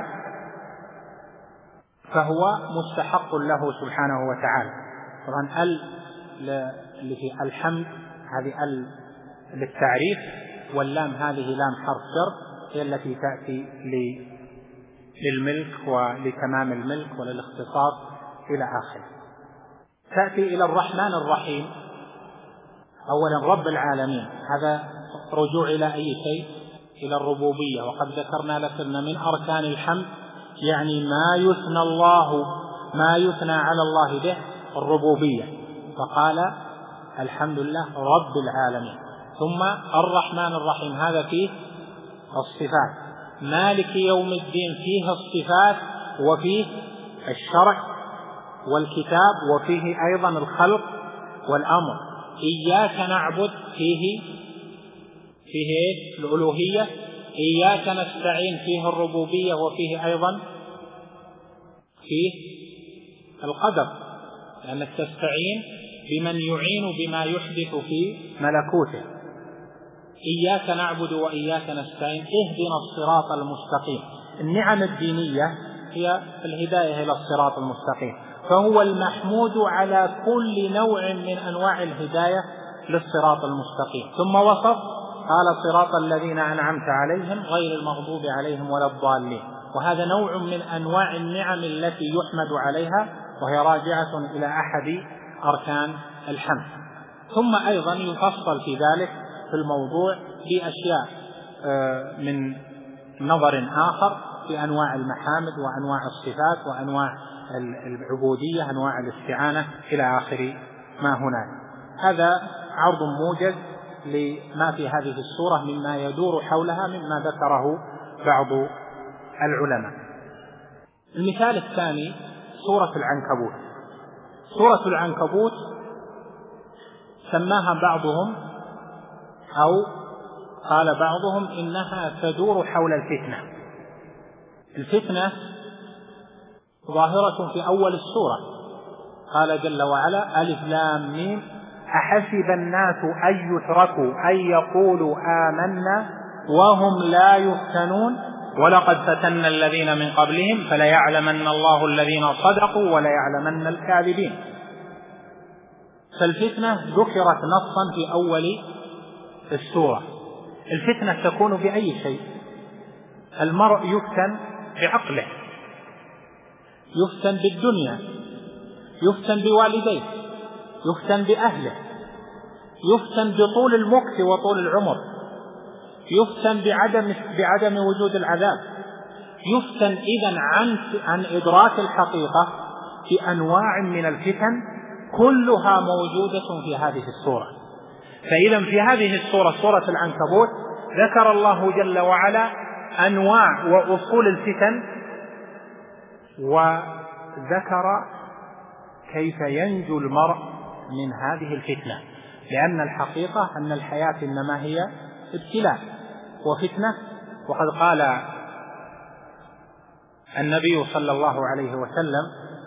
فهو مستحق له سبحانه وتعالى. طبعا ال اللي في الحمد هذه ال للتعريف، واللام هذه لام حرف جر هي التي تأتي للملك ولتمام الملك وللاختصاص إلى آخره. تأتي إلى الرحمن الرحيم. أولا رب العالمين هذا رجوع إلى أي شيء؟ إلى الربوبية، وقد ذكرنا لكم من أركان الحمد يعني ما يثنى الله ما يثنى على الله به الربوبية، فقال الحمد لله رب العالمين. ثم الرحمن الرحيم هذا فيه الصفات، مالك يوم الدين فيه الصفات وفيه الشرع والكتاب وفيه أيضا الخلق والأمر. إياك نعبد فيه فيه الألوهية، إياك نستعين فيه الربوبية وفيه أيضا فيه القدر، لأنك تستعين بمن يعين بما يحدث في ملكوته. إياك نعبد وإياك نستعين اهدنا الصراط المستقيم. النعم الدينية هي الهداية إلى الصراط المستقيم، فهو المحمود على كل نوع من أنواع الهداية للصراط المستقيم. ثم وصف قال صراط الذين أنعمت عليهم غير المغضوب عليهم ولا الضالين، وهذا نوع من أنواع النعم التي يحمد عليها، وهي راجعة إلى أحد أركان الحمد. ثم أيضا يفصل في ذلك في الموضوع بأشياء من نظر آخر في أنواع المحامد وأنواع الصفات وأنواع العبودية، أنواع الاستعانة، إلى آخر ما هناك. هذا عرض موجز لما في هذه السورة مما يدور حولها مما ذكره بعض العلماء. المثال الثاني سورة العنكبوت. سورة العنكبوت سماها بعضهم أو قال بعضهم إنها تدور حول الفتنة. الفتنة ظاهرة في أول السورة، قال جل وعلا: ألف لام ميم أحسب الناس أن يتركوا أن يقولوا آمنا وهم لا يفتنون ولقد فتنا الذين من قبلهم فليعلمن الله الذين صدقوا وليعلمن الكاذبين. فالفتنة ذكرت نصا في أول السورة. الفتنة تكون بأي شيء. المرء يفتن بعقله، يفتن بالدنيا، يفتن بوالديه، يفتن بأهله، يفتن بطول المكث وطول العمر، يفتن بعدم بعدم وجود العذاب، يفتن إذن عن عن إدراك الحقيقة بأنواع من الفتن كلها موجودة في هذه السورة. فإذا في هذه السورة سورة العنكبوت ذكر الله جل وعلا أنواع وأصول الفتن، وذكر كيف ينجو المرء من هذه الفتنة، لأن الحقيقة أن الحياة إنما هي ابتلاء وفتنة. وقد قال النبي صلى الله عليه وسلم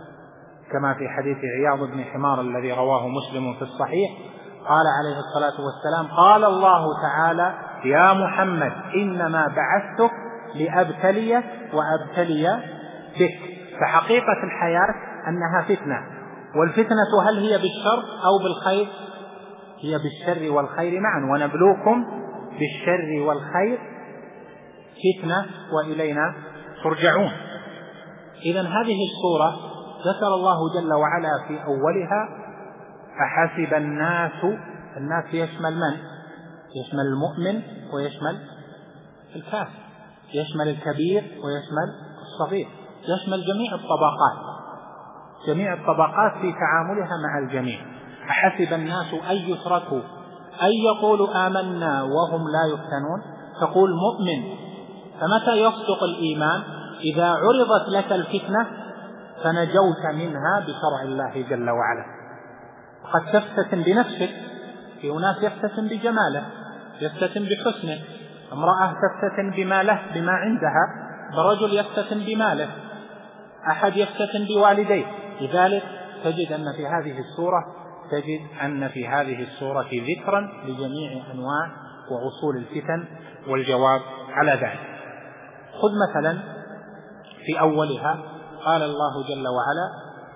كما في حديث عياض بن حمار الذي رواه مسلم في الصحيح، قال عليه الصلاة والسلام: قال الله تعالى: يا محمد إنما بعثتك لأبتليك وأبتلي بك. فحقيقة الحياة أنها فتنة، والفتنة هل هي بالشر أو بالخير؟ هي بالشر والخير معا، ونبلوكم بالشر والخير فتنة وإلينا ترجعون. إذن هذه السورة ذكر الله جل وعلا في أولها أحسب الناس. الناس يشمل من؟ يشمل المؤمن ويشمل الكافر، يشمل الكبير ويشمل الصغير، يشمل جميع الطبقات، جميع الطبقات في تعاملها مع الجميع. أحسب الناس أن يتركوا أن يقولوا آمنا وهم لا يفتنون. تقول مؤمن، فمتى يصدق الإيمان؟ إذا عرضت لك الفتنة فنجوت منها بشرع الله جل وعلا. قد تفتتن بنفسك، في أناس يفتتن بجماله، يفتتن بحسنه، امرأة تفتتن بماله بما عندها، فرجل يفتتن بماله، أحد يفتتن بوالديه. لذلك تجد أن في هذه السورة تجد أن في هذه السورة ذكرا لجميع أنواع وأصول الفتن والجواب على ذلك. خذ مثلا في أولها قال الله جل وعلا: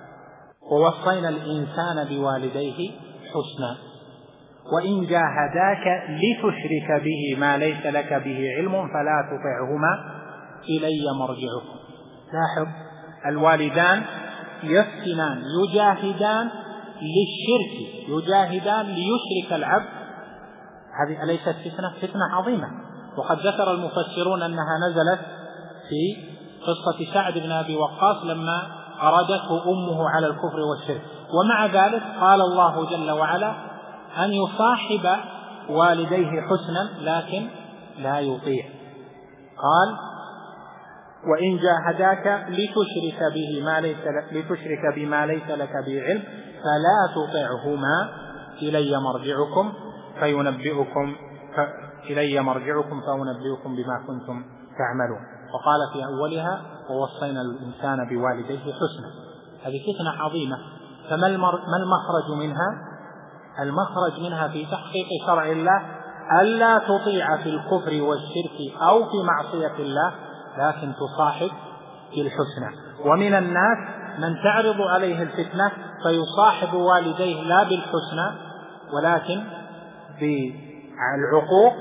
ووصينا الإنسان بوالديه حسنا وإن جاهداك لتشرك به ما ليس لك به علم فلا تطعهما إلي مرجعكم. لاحظ، الوالدان يفتنان يجاهدان للشرك، يجاهدان ليشرك العبد. هذه أليست فتنة؟ فتنة عظيمة. وقد ذكر المفسرون أنها نزلت في قصة سعد بن أبي وقاص لما أرادته أمه على الكفر والشرك. ومع ذلك قال الله جل وعلا أن يصاحب والديه حسنا لكن لا يطيع. قال: وإن جاهداك لتشرك به ما ليس لتشرك بما ليس لك به علم فلا تطعهما إلي مرجعكم فينبئكم ف... إلي مرجعكم فأنبئكم بما كنتم تعملون. وقال في أولها: ووصينا الإنسان بوالديه حسنا. هذه فتنة عظيمة. فما المر... ما المخرج منها؟ المخرج منها في تحقيق شرع الله ألا تطيع في الكفر والشرك أو في معصية الله، لكن تصاحب بالحسنى. ومن الناس من تعرض عليه الفتنة فيصاحب والديه لا بالحسنى ولكن بالعقوق،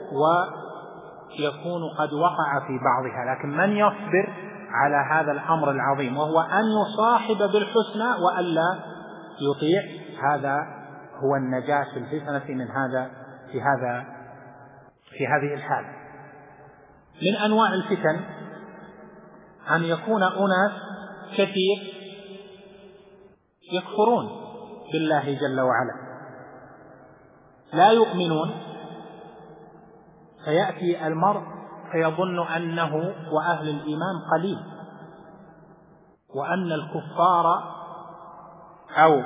ويكون قد وقع في بعضها. لكن من يصبر على هذا الأمر العظيم وهو أن يصاحب بالحسنى وألا يطيع، هذا هو النجاة في الفتنة من هذا في هذا في هذه الحالة. من أنواع الفتن أن يكون أناس كثير يكفرون بالله جل وعلا، لا يؤمنون، فيأتي المرء فيظن أنه وأهل الإيمان قليل، وأن الكفار أو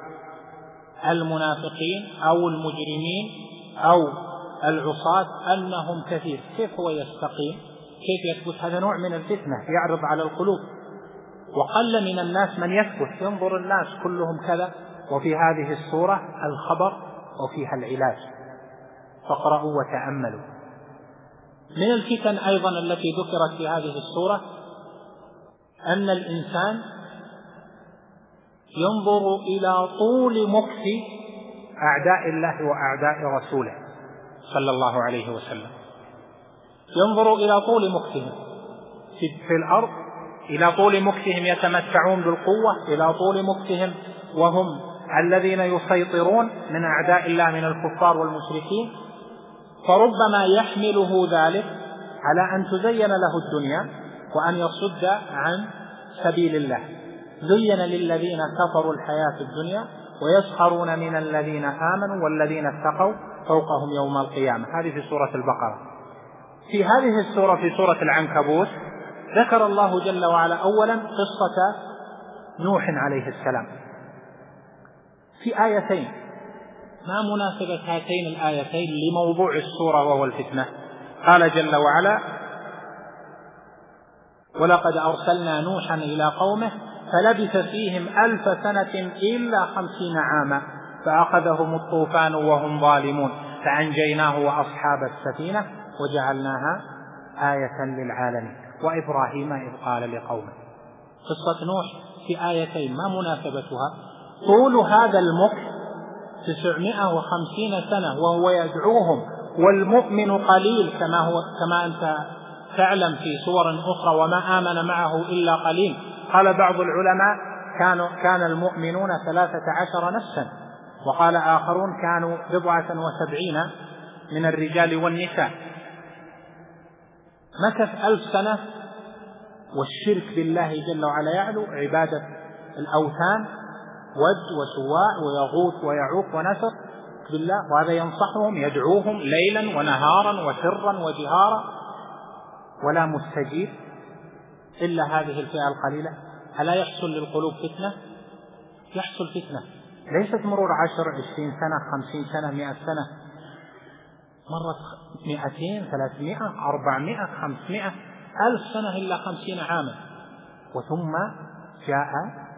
المنافقين أو المجرمين أو العصاة أنهم كثير. كيف هو يستقيم؟ كيف يثبت؟ هذا نوع من الفتنة يعرض على القلوب. وقل من الناس من يثبت، ينظر الناس كلهم كذا. وفي هذه السورة الخبر وفيها العلاج، فاقرأوا وتأملوا. من الفتن أيضا التي ذكرت في هذه السورة أن الإنسان ينظر إلى طول مكث أعداء الله وأعداء رسوله صلى الله عليه وسلم، ينظر إلى طول مكثهم في الأرض، إلى طول مكثهم يتمتعون بالقوة، إلى طول مكثهم وهم الذين يسيطرون من أعداء الله من الكفار والمشركين. فربما يحمله ذلك على أن تزين له الدنيا وأن يصد عن سبيل الله. زين للذين كفروا الحياة الدنيا ويسخرون من الذين آمنوا والذين اتقوا فوقهم يوم القيامة. هذه في سورة البقرة. في هذه السورة في سورة العنكبوت ذكر الله جل وعلا أولا قصة نوح عليه السلام في آيتين. ما مناسبة هاتين الآيتين لموضوع السورة وهو الفتنة؟ قال جل وعلا: ولقد أرسلنا نوحا إلى قومه فلبث فيهم ألف سنة إلا خمسين عاما فأخذهم الطوفان وهم ظالمون فأنجيناه وأصحاب السفينة وجعلناها آية للعالمين. وإبراهيم إذ قال لقومه. قصة نوح في آيتين، ما مناسبتها؟ طول هذا المكث تسعمائة وخمسين سنة وهو يدعوهم والمؤمن قليل كما هو كما أنت تعلم في سور أخرى: وما آمن معه إلا قليل. قال بعض العلماء كانوا كان المؤمنون ثلاثة عشر نفسا، وقال آخرون كانوا بضعة وسبعين من الرجال والنساء. مكث ألف سنة والشرك بالله جل وعلا يعلو، عبادة الأوثان ود وسواع ويغوث ويعوق ونسر بالله، وهذا ينصحهم يدعوهم ليلا ونهارا وسرا وجهارا ولا مستجيب إلا هذه الفئة القليلة. ألا يحصل للقلوب فتنة؟ يحصل فتنة، ليست مرور عشر عشرين سنة خمسين سنة مئة سنة، مرت مئتين ثلاثمائة أربعمائة خمسمائة ألف سنة إلا خمسين عاما، وثم جاء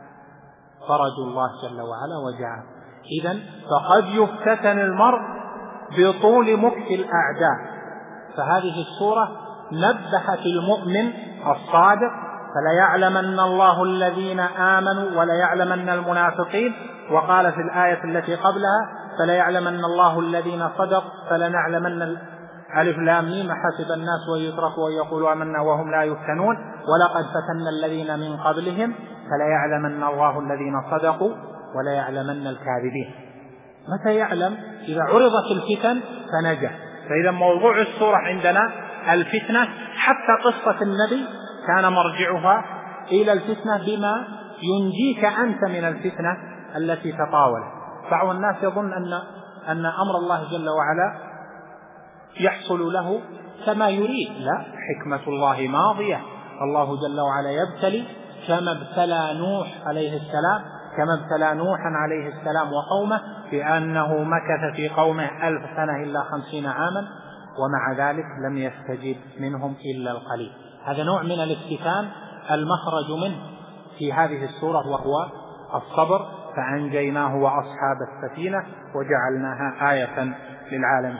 فرج الله جل وعلا وجاء. إذن فقد يفتتن المرء بطول مكث الأعداء. فهذه السورة نبهت المؤمن الصادق فليعلمن الله الذين آمنوا وليعلمن المنافقين، وقال في الآية التي قبلها: فليعلمن الله الذين صدقوا فلنعلمن ألف لام ميم حسب الناس ويتركوا ويقولوا آمنا وهم لا يفتنون ولقد فتنا الذين من قبلهم فليعلمن الله الذين صدقوا وليعلمن الكاذبين. متى يعلم؟ إذا عرضت الفتن فنجح. فإذا موضوع السورة عندنا الفتنة، حتى قصة النبي كان مرجعها إلى الفتنة بما ينجيك أنت من الفتنة التي تطاولت. بعض الناس يظن أن أن أمر الله جل وعلا يحصل له كما يريد. لا، حكمة الله ماضية. الله جل وعلا يبتلي كما ابتلى نوح عليه السلام كما ابتلى نوحا عليه السلام وقومه بأنه مكث في قومه ألف سنة إلا خمسين عاما ومع ذلك لم يستجب منهم إلا القليل. هذا نوع من الافتتان المخرج منه في هذه السورة وهو الصبر. فأنجيناه وأصحاب السفينة وجعلناها آية للعالمين.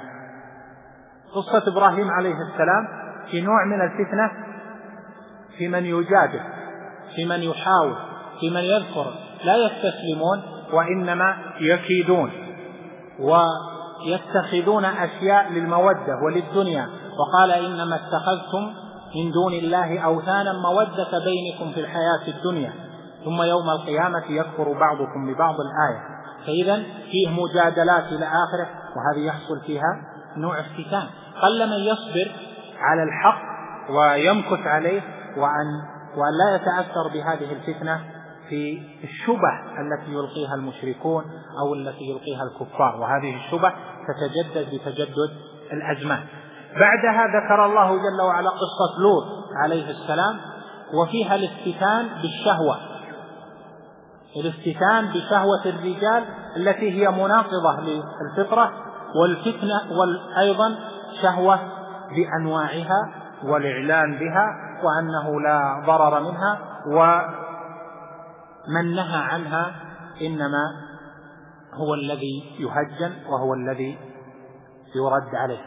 قصة إبراهيم عليه السلام في نوع من الفتنة في من يجادل، في من يحاول، في من يذكر، لا يستسلمون وإنما يكيدون ويتخذون أشياء للمودة وللدنيا. وقال: إنما اتخذتم من دون الله أوثانا مودة بينكم في الحياة الدنيا ثم يوم القيامة يكفر بعضكم ببعض الآية. فإذا فيه مجادلات إلى آخره، وهذه يحصل فيها نوع افتتان. قل من يصبر على الحق ويمكث عليه وأن, وأن لا يتأثر بهذه الفتنة في الشبه التي يلقيها المشركون أو التي يلقيها الكفار، وهذه الشبه تتجدد بتجدد الأزمان. بعدها ذكر الله جل وعلا قصة لوط عليه السلام، وفيها الافتتان بالشهوة، الافتتان بشهوة الرجال التي هي مناقضة للفطرة، والفتنة وأيضا شهوة بأنواعها والإعلان بها، وأنه لا ضرر منها، ومن نهى عنها إنما هو الذي يهجن وهو الذي يرد عليه.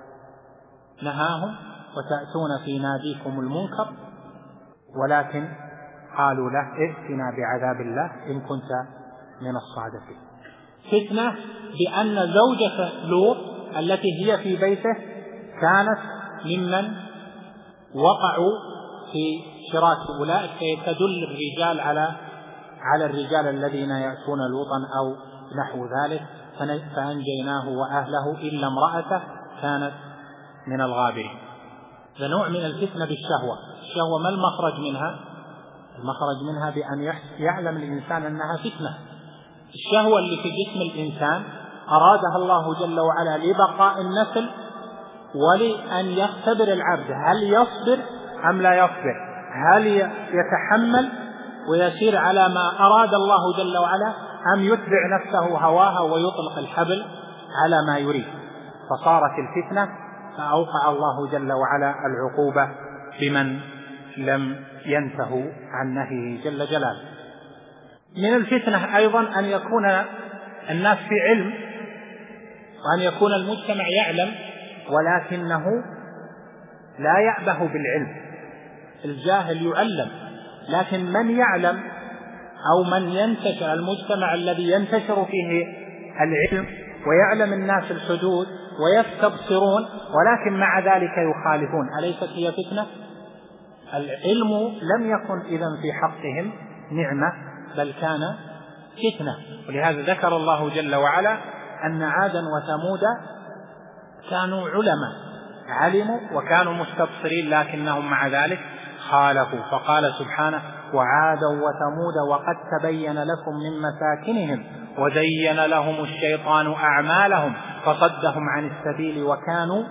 نهاهم وتأتون في ناديكم المنكر ولكن قالوا له ائتنا بعذاب الله إن كنت من الصادقين. فتنة بأن زوجة لوط التي هي في بيته كانت ممن وقعوا في شراك أولئك، فيتدل الرجال على على الرجال الذين يأتون لوطا أو نحو ذلك، فأنجيناه وأهله إلا امرأته كانت من الغابرين. فنوع من الفتنة بالشهوة. الشهوة ما المخرج منها؟ المخرج منها بأن يعلم الإنسان أنها فتنة. الشهوة اللي في جسم الإنسان أرادها الله جل وعلا لبقاء النسل ولأن يختبر العبد هل يصبر أم لا يصبر، هل يتحمل ويسير على ما أراد الله جل وعلا أم يتبع نفسه هواها ويطلق الحبل على ما يريد. فصارت الفتنة، فأوقع الله جل وعلا العقوبة بمن لم ينتهوا عن نهيه جل جلاله. من الفتنة أيضا أن يكون الناس في علم، وأن يكون المجتمع يعلم ولكنه لا يأبه بالعلم. الجاهل يعلم، لكن من يعلم أو من ينتشر، المجتمع الذي ينتشر فيه العلم ويعلم الناس الحدود ويستبصرون ولكن مع ذلك يخالفون، أليست هي فتنة؟ العلم لم يكن إذن في حقهم نعمة بل كان فتنة. ولهذا ذكر الله جل وعلا أن عادا وثمود كانوا علماء، علموا وكانوا مستبصرين لكنهم مع ذلك خالفوا. فقال سبحانه: وعادا وثمود وقد تبين لكم من مساكنهم وزين لهم الشيطان أعمالهم فصدهم عن السبيل وكانوا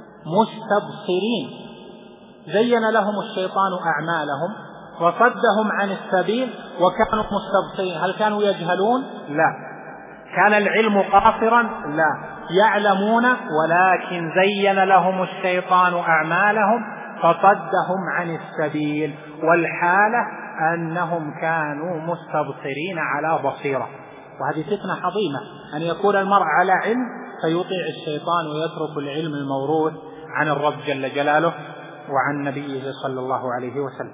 مستبصرين. زين لهم الشيطان أعمالهم وصدهم عن السبيل وكانوا مستبصرين. هل كانوا يجهلون؟ لا. كان العلم قاصرا؟ لا، يعلمون ولكن زين لهم الشيطان أعمالهم فصدهم عن السبيل، والحالة أنهم كانوا مستبصرين على بصيرة. وهذه فتنة عظيمة، أن يكون المرء على علم فيطيع الشيطان ويترك العلم الموروث عن الرب جل جلاله وعن نبيه صلى الله عليه وسلم.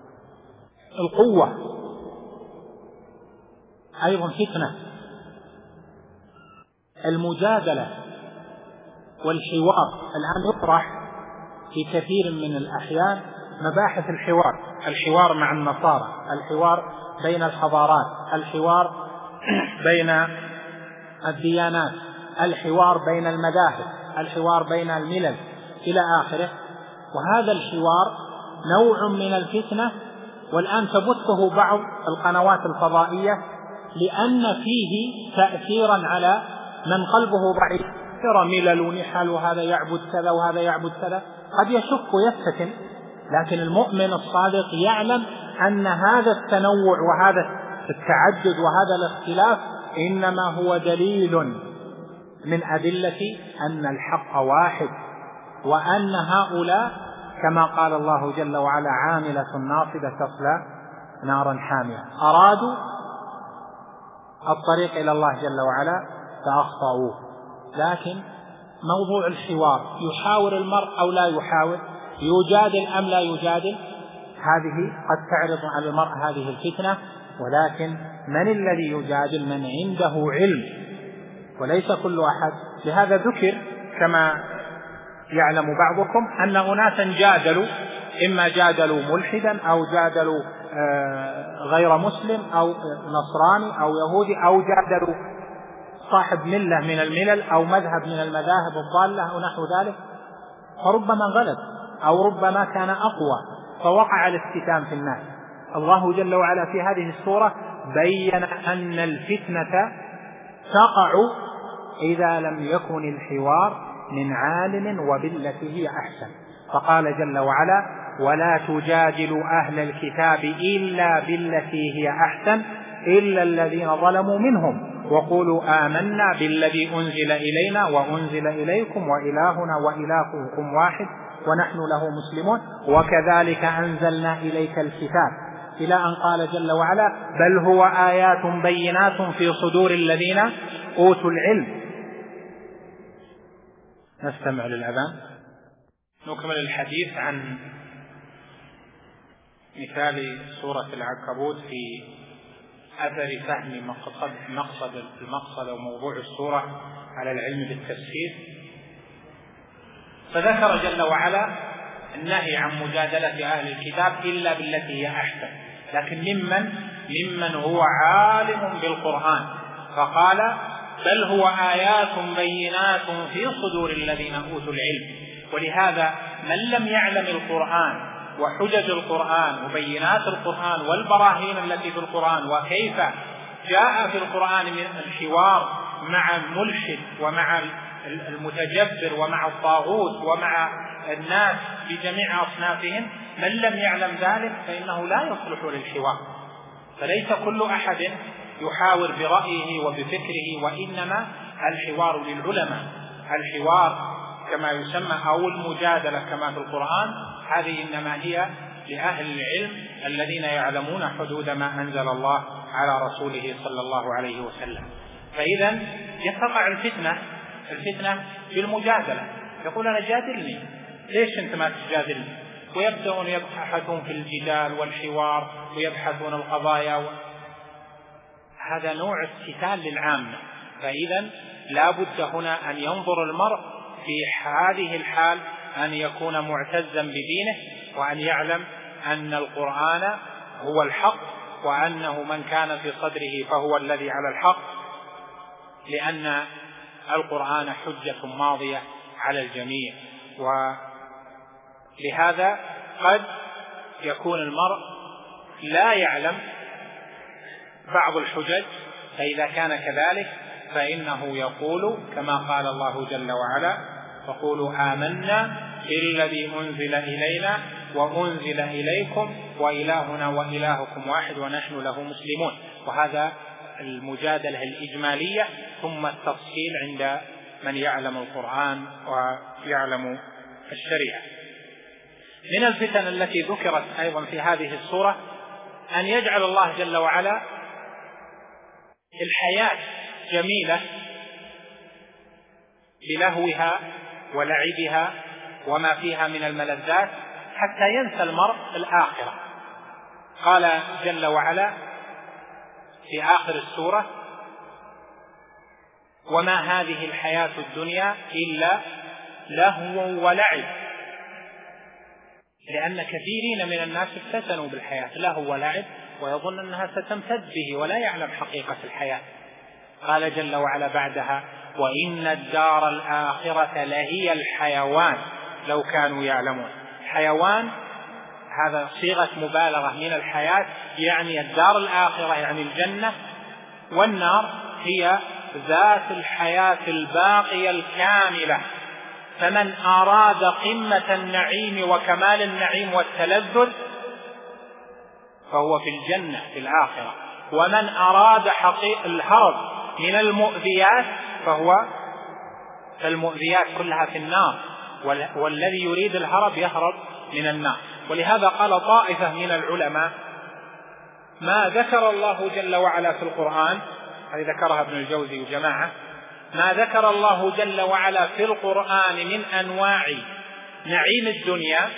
القوة أيضا فتنة. المجادلة والحوار الآن يطرح في كثير من الأحيان مباحث الحوار، الحوار مع النصارى، الحوار بين الحضارات، الحوار بين الديانات، الحوار بين المذاهب، الحوار بين الملل إلى آخره. وهذا الحوار نوع من الفتنة، والآن تبثه بعض القنوات الفضائية لأن فيه تأثيرا على من قلبه ضعيف، ترى ملل ونحل وهذا يعبد كذا وهذا يعبد كذا، قد يشك ويفتتن. لكن المؤمن الصادق يعلم أن هذا التنوع وهذا التعدد وهذا الاختلاف إنما هو دليل من أدلة أن الحق واحد، وأن هؤلاء كما قال الله جل وعلا: عاملة ناصبة تصلى نارا حامية. أرادوا الطريق إلى الله جل وعلا فأخطأوه. لكن موضوع الحوار، يحاور المرء أو لا يحاور، يجادل أم لا يجادل، هذه قد تعرض على المرء هذه الفتنة. ولكن من الذي يجادل؟ من عنده علم، وليس كل أحد. لهذا ذكر كما يعلم بعضكم أن أناسا جادلوا، إما جادلوا ملحدا أو جادلوا غير مسلم أو نصراني أو يهودي أو جادلوا صاحب ملة من الملل أو مذهب من المذاهب الضالة أو نحو ذلك، فربما غلب أو ربما كان أقوى فوقع الافتتان في الناس. الله جل وعلا في هذه السورة بين أن الفتنة تقع إذا لم يكن الحوار من عالم وبالتي هي أحسن. فقال جل وعلا: ولا تجادلوا أهل الكتاب إلا بالتي هي أحسن إلا الذين ظلموا منهم وقولوا آمنا بالذي أنزل إلينا وأنزل إليكم وإلهنا وإلهكم واحد ونحن له مسلمون وكذلك أنزلنا إليك الكتاب، إلى أن قال جل وعلا: بل هو آيات بينات في صدور الذين أوتوا العلم. نستمع للأذان. نكمل الحديث عن مثال سورة العنكبوت في أثر فهم مقصد مقصد المقصد وموضوع السورة على العلم بالتفسير. فذكر جل وعلا النهي عن مجادلة أهل الكتاب إلا بالتي هي أحسن، لكن ممن ممن هو عالم بالقرآن، فقال: بل هو آيات بينات في صدور الذين أوتوا العلم. ولهذا من لم يعلم القرآن وحجج القرآن وبينات القرآن والبراهين التي في القرآن وكيف جاء في القرآن من الحوار مع الملحد ومع المتجبر ومع الطاغوت ومع الناس بجميع أصنافهم، من لم يعلم ذلك فإنه لا يصلح للحوار. فليس كل أحد يحاور برأيه وبفكره، وإنما الحوار للعلماء، الحوار كما يسمى أو المجادلة كما في القرآن، هذه إنما هي لأهل العلم الذين يعلمون حدود ما أنزل الله على رسوله صلى الله عليه وسلم. فإذا يقع الفتنة الفتنة بالمجادلة، يقول: أنا جادلني، ليش أنت ما تجادلني؟ ويبدأون يبحثون في الجدال والحوار ويبحثون القضايا و... هذا نوع استثال للعامة. فإذا لا بد هنا أن ينظر المرء في هذه الحال أن يكون معتزا بدينه، وأن يعلم أن القرآن هو الحق، وأنه من كان في صدره فهو الذي على الحق، لأن القرآن حجة ماضية على الجميع. ولهذا قد يكون المرء لا يعلم بعض الحجج، فإذا كان كذلك فإنه يقول كما قال الله جل وعلا: فقولوا آمنا بالذي أنزل إلينا وأنزل إليكم وإلهنا وإلهكم واحد ونحن له مسلمون. وهذا المجادلة الإجمالية، ثم التفصيل عند من يعلم القرآن ويعلم الشريعة. من الفتن التي ذكرت أيضا في هذه السورة أن يجعل الله جل وعلا الحياة جميلة بلهوها ولعبها وما فيها من الملذات حتى ينسى المرء الآخرة. قال جل وعلا في آخر السورة: وما هذه الحياة الدنيا إلا لهو ولعب، لأن كثيرين من الناس افتتنوا بالحياة لهو ولعب ويظن أنها ستمتد به ولا يعلم حقيقة الحياة. قال جل وعلا بعدها: وإن الدار الآخرة لهي الحيوان لو كانوا يعلمون. حيوان هذا صيغة مبالغة من الحياة، يعني الدار الآخرة يعني الجنة، والنار هي ذات الحياة الباقية الكاملة. فمن أراد قمة النعيم وكمال النعيم والتلذذ فهو في الجنة في الآخرة، ومن أراد حقيقة الهرب من المؤذيات فهو المؤذيات كلها في النار، والذي يريد الهرب يهرب من النار. ولهذا قال طائفة من العلماء: ما ذكر الله جل وعلا في القرآن، هذه ذكرها ابن الجوزي وجماعة، ما ذكر الله جل وعلا في القرآن من أنواع نعيم الدنيا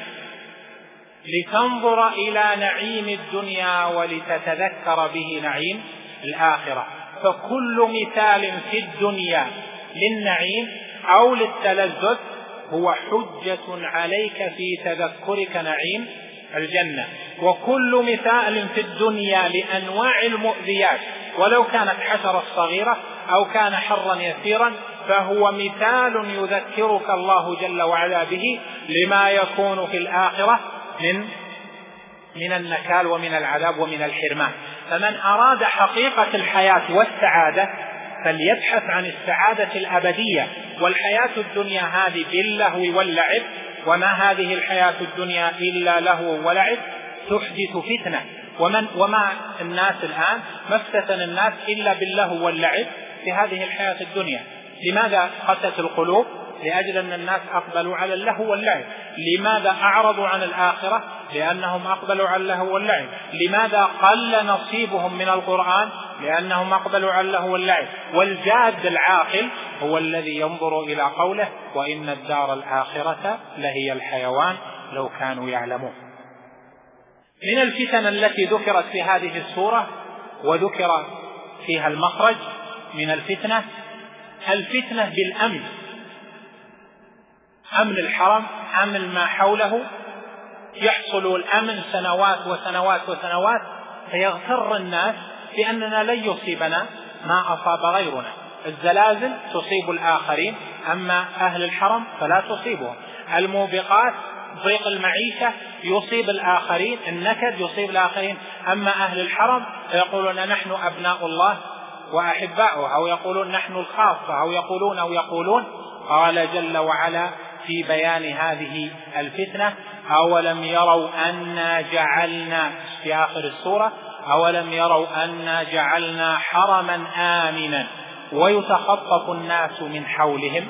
لتنظر إلى نعيم الدنيا ولتتذكر به نعيم الآخرة. فكل مثال في الدنيا للنعيم أو للتلذذ هو حجة عليك في تذكرك نعيم الجنة، وكل مثال في الدنيا لأنواع المؤذيات ولو كانت حشرة صغيرة أو كان حرا يسيرا فهو مثال يذكرك الله جل وعلا به لما يكون في الآخرة من من النكال ومن العذاب ومن الحرمان. فمن أراد حقيقة الحياة والسعادة فليبحث عن السعادة الأبدية، والحياة الدنيا هذه باللهو واللعب، وما هذه الحياة الدنيا إلا لهو ولعب، تحدث فتنة. ومن وما الناس الآن ما افتتن الناس إلا باللهو واللعب في هذه الحياة الدنيا. لماذا قست القلوب؟ لأجل أن الناس أقبلوا على اللهو واللعب. لماذا أعرضوا عن الآخرة؟ لأنهم أقبلوا على اللهو واللعب. لماذا قل نصيبهم من القرآن؟ لأنهم أقبلوا على اللهو واللعب. والجاد العاقل هو الذي ينظر إلى قوله وإن الدار الآخرة لهي الحيوان لو كانوا يعلمون. من الفتن التي ذكرت في هذه السورة وذكر فيها المخرج من الفتنة الفتنة بالأمن، أمن الحرم، أمن ما حوله، يحصل الأمن سنوات وسنوات وسنوات، فيغتر الناس بأننا لن يصيبنا ما أصاب غيرنا. الزلازل تصيب الآخرين أما أهل الحرم فلا تصيبهم. الموبقات ضيق المعيشة يصيب الآخرين، النكد يصيب الآخرين أما أهل الحرم فيقولون نحن أبناء الله وأحباؤه، أو يقولون نحن الخاصة، أو يقولون أو يقولون قال جل وعلا في بيان هذه الفتنة أولم يروا أنا جعلنا في آخر السورة أولم يروا أنا جعلنا حرما آمنا ويتخطف الناس من حولهم.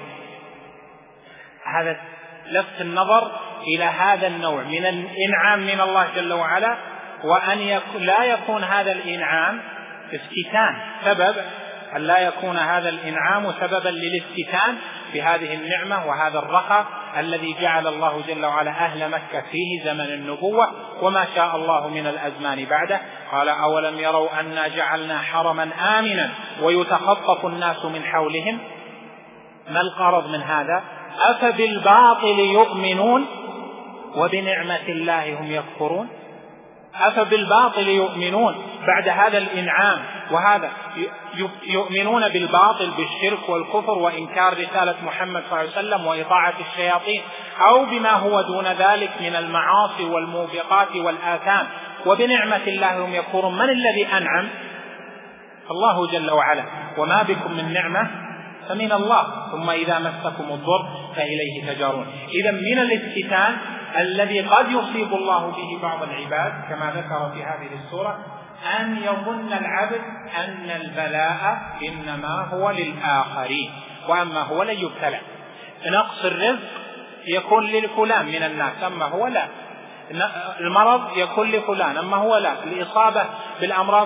هذا لفت النظر إلى هذا النوع من الإنعام من الله جل وعلا، وأن يكون لا يكون هذا الإنعام افتتان، سبب أن لا يكون هذا الإنعام سببا للافتتان بهذه النعمة وهذا الرخاء الذي جعل الله جل وعلا أهل مكة فيه زمن النبوة وما شاء الله من الأزمان بعده. قال أولم يروا أنا جعلنا حرما آمنا ويتخطف الناس من حولهم. ما الغرض من هذا؟ أفبالباطل يؤمنون وبنعمة الله هم يكفرون. أفبالباطل يؤمنون بعد هذا الإنعام، وهذا يؤمنون بالباطل بالشرك والكفر وإنكار رسالة محمد صلى الله عليه وسلم وإطاعة الشياطين أو بما هو دون ذلك من المعاصي والموبقات والآثام، وبنعمة الله هم يكفرون. من الذي أنعم؟ الله جل وعلا، وما بكم من نعمة فمن الله، ثم إذا مسكم الضر فإليه تجارون. إذا من الافتتان الذي قد يصيب الله به بعض العباد كما ذكر في هذه السورة أن يظن العبد أن البلاء إنما هو للآخرين وأما هو لن يبتلى. نقص الرزق يكون لفلان من الناس أما هو لا، المرض يكون لفلان أما هو لا، الإصابة بالأمراض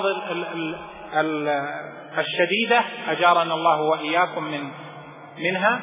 الشديدة أجارنا الله وإياكم من منها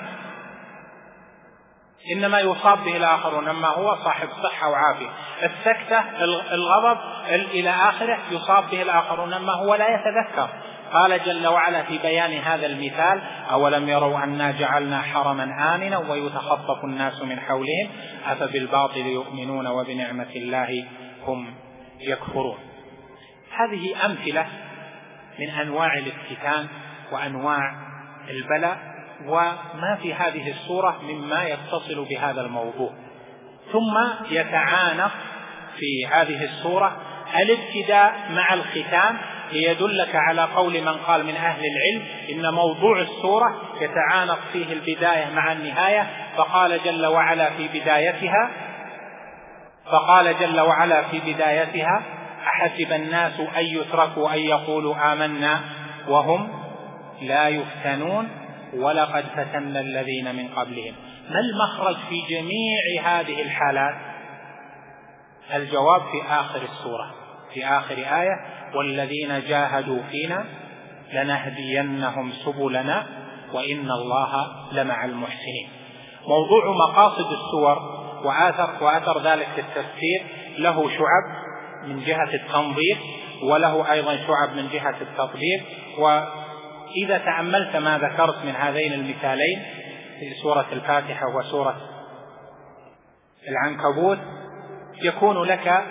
إنما يصاب به الآخرون أما هو صاحب صحة وعافية. السكتة الغضب إلى آخره يصاب به الآخرون أما هو لا يتذكر. قال جل وعلا في بيان هذا المثال أولم يروا أنا جعلنا حرما آمنا ويتخطف الناس من حولهم أفبالباطل يؤمنون وبنعمة الله هم يكفرون. هذه أمثلة من أنواع الافتتان وأنواع البلاء وما في هذه السورة مما يتصل بهذا الموضوع. ثم يتعانق في هذه السورة الابتداء مع الختام ليدلك على قول من قال من أهل العلم إن موضوع السورة يتعانق فيه البداية مع النهاية. فقال جل وعلا في بدايتها فقال جل وعلا في بدايتها أحسب الناس أن يتركوا أن يقولوا آمنا وهم لا يفتنون ولقد فتنا الذين من قبلهم. ما المخرج في جميع هذه الحالات؟ الجواب في آخر السورة، في آخر آية والذين جاهدوا فينا لنهدينهم سبلنا وإن الله لمع المحسنين. موضوع مقاصد السور وآثر, وآثر ذلك في التفسير له شعب من جهة التنظير وله أيضا شعب من جهة التطبيق. وإذا تأملت ما ذكرت من هذين المثالين في سورة الفاتحة وسورة العنكبوت يكون لك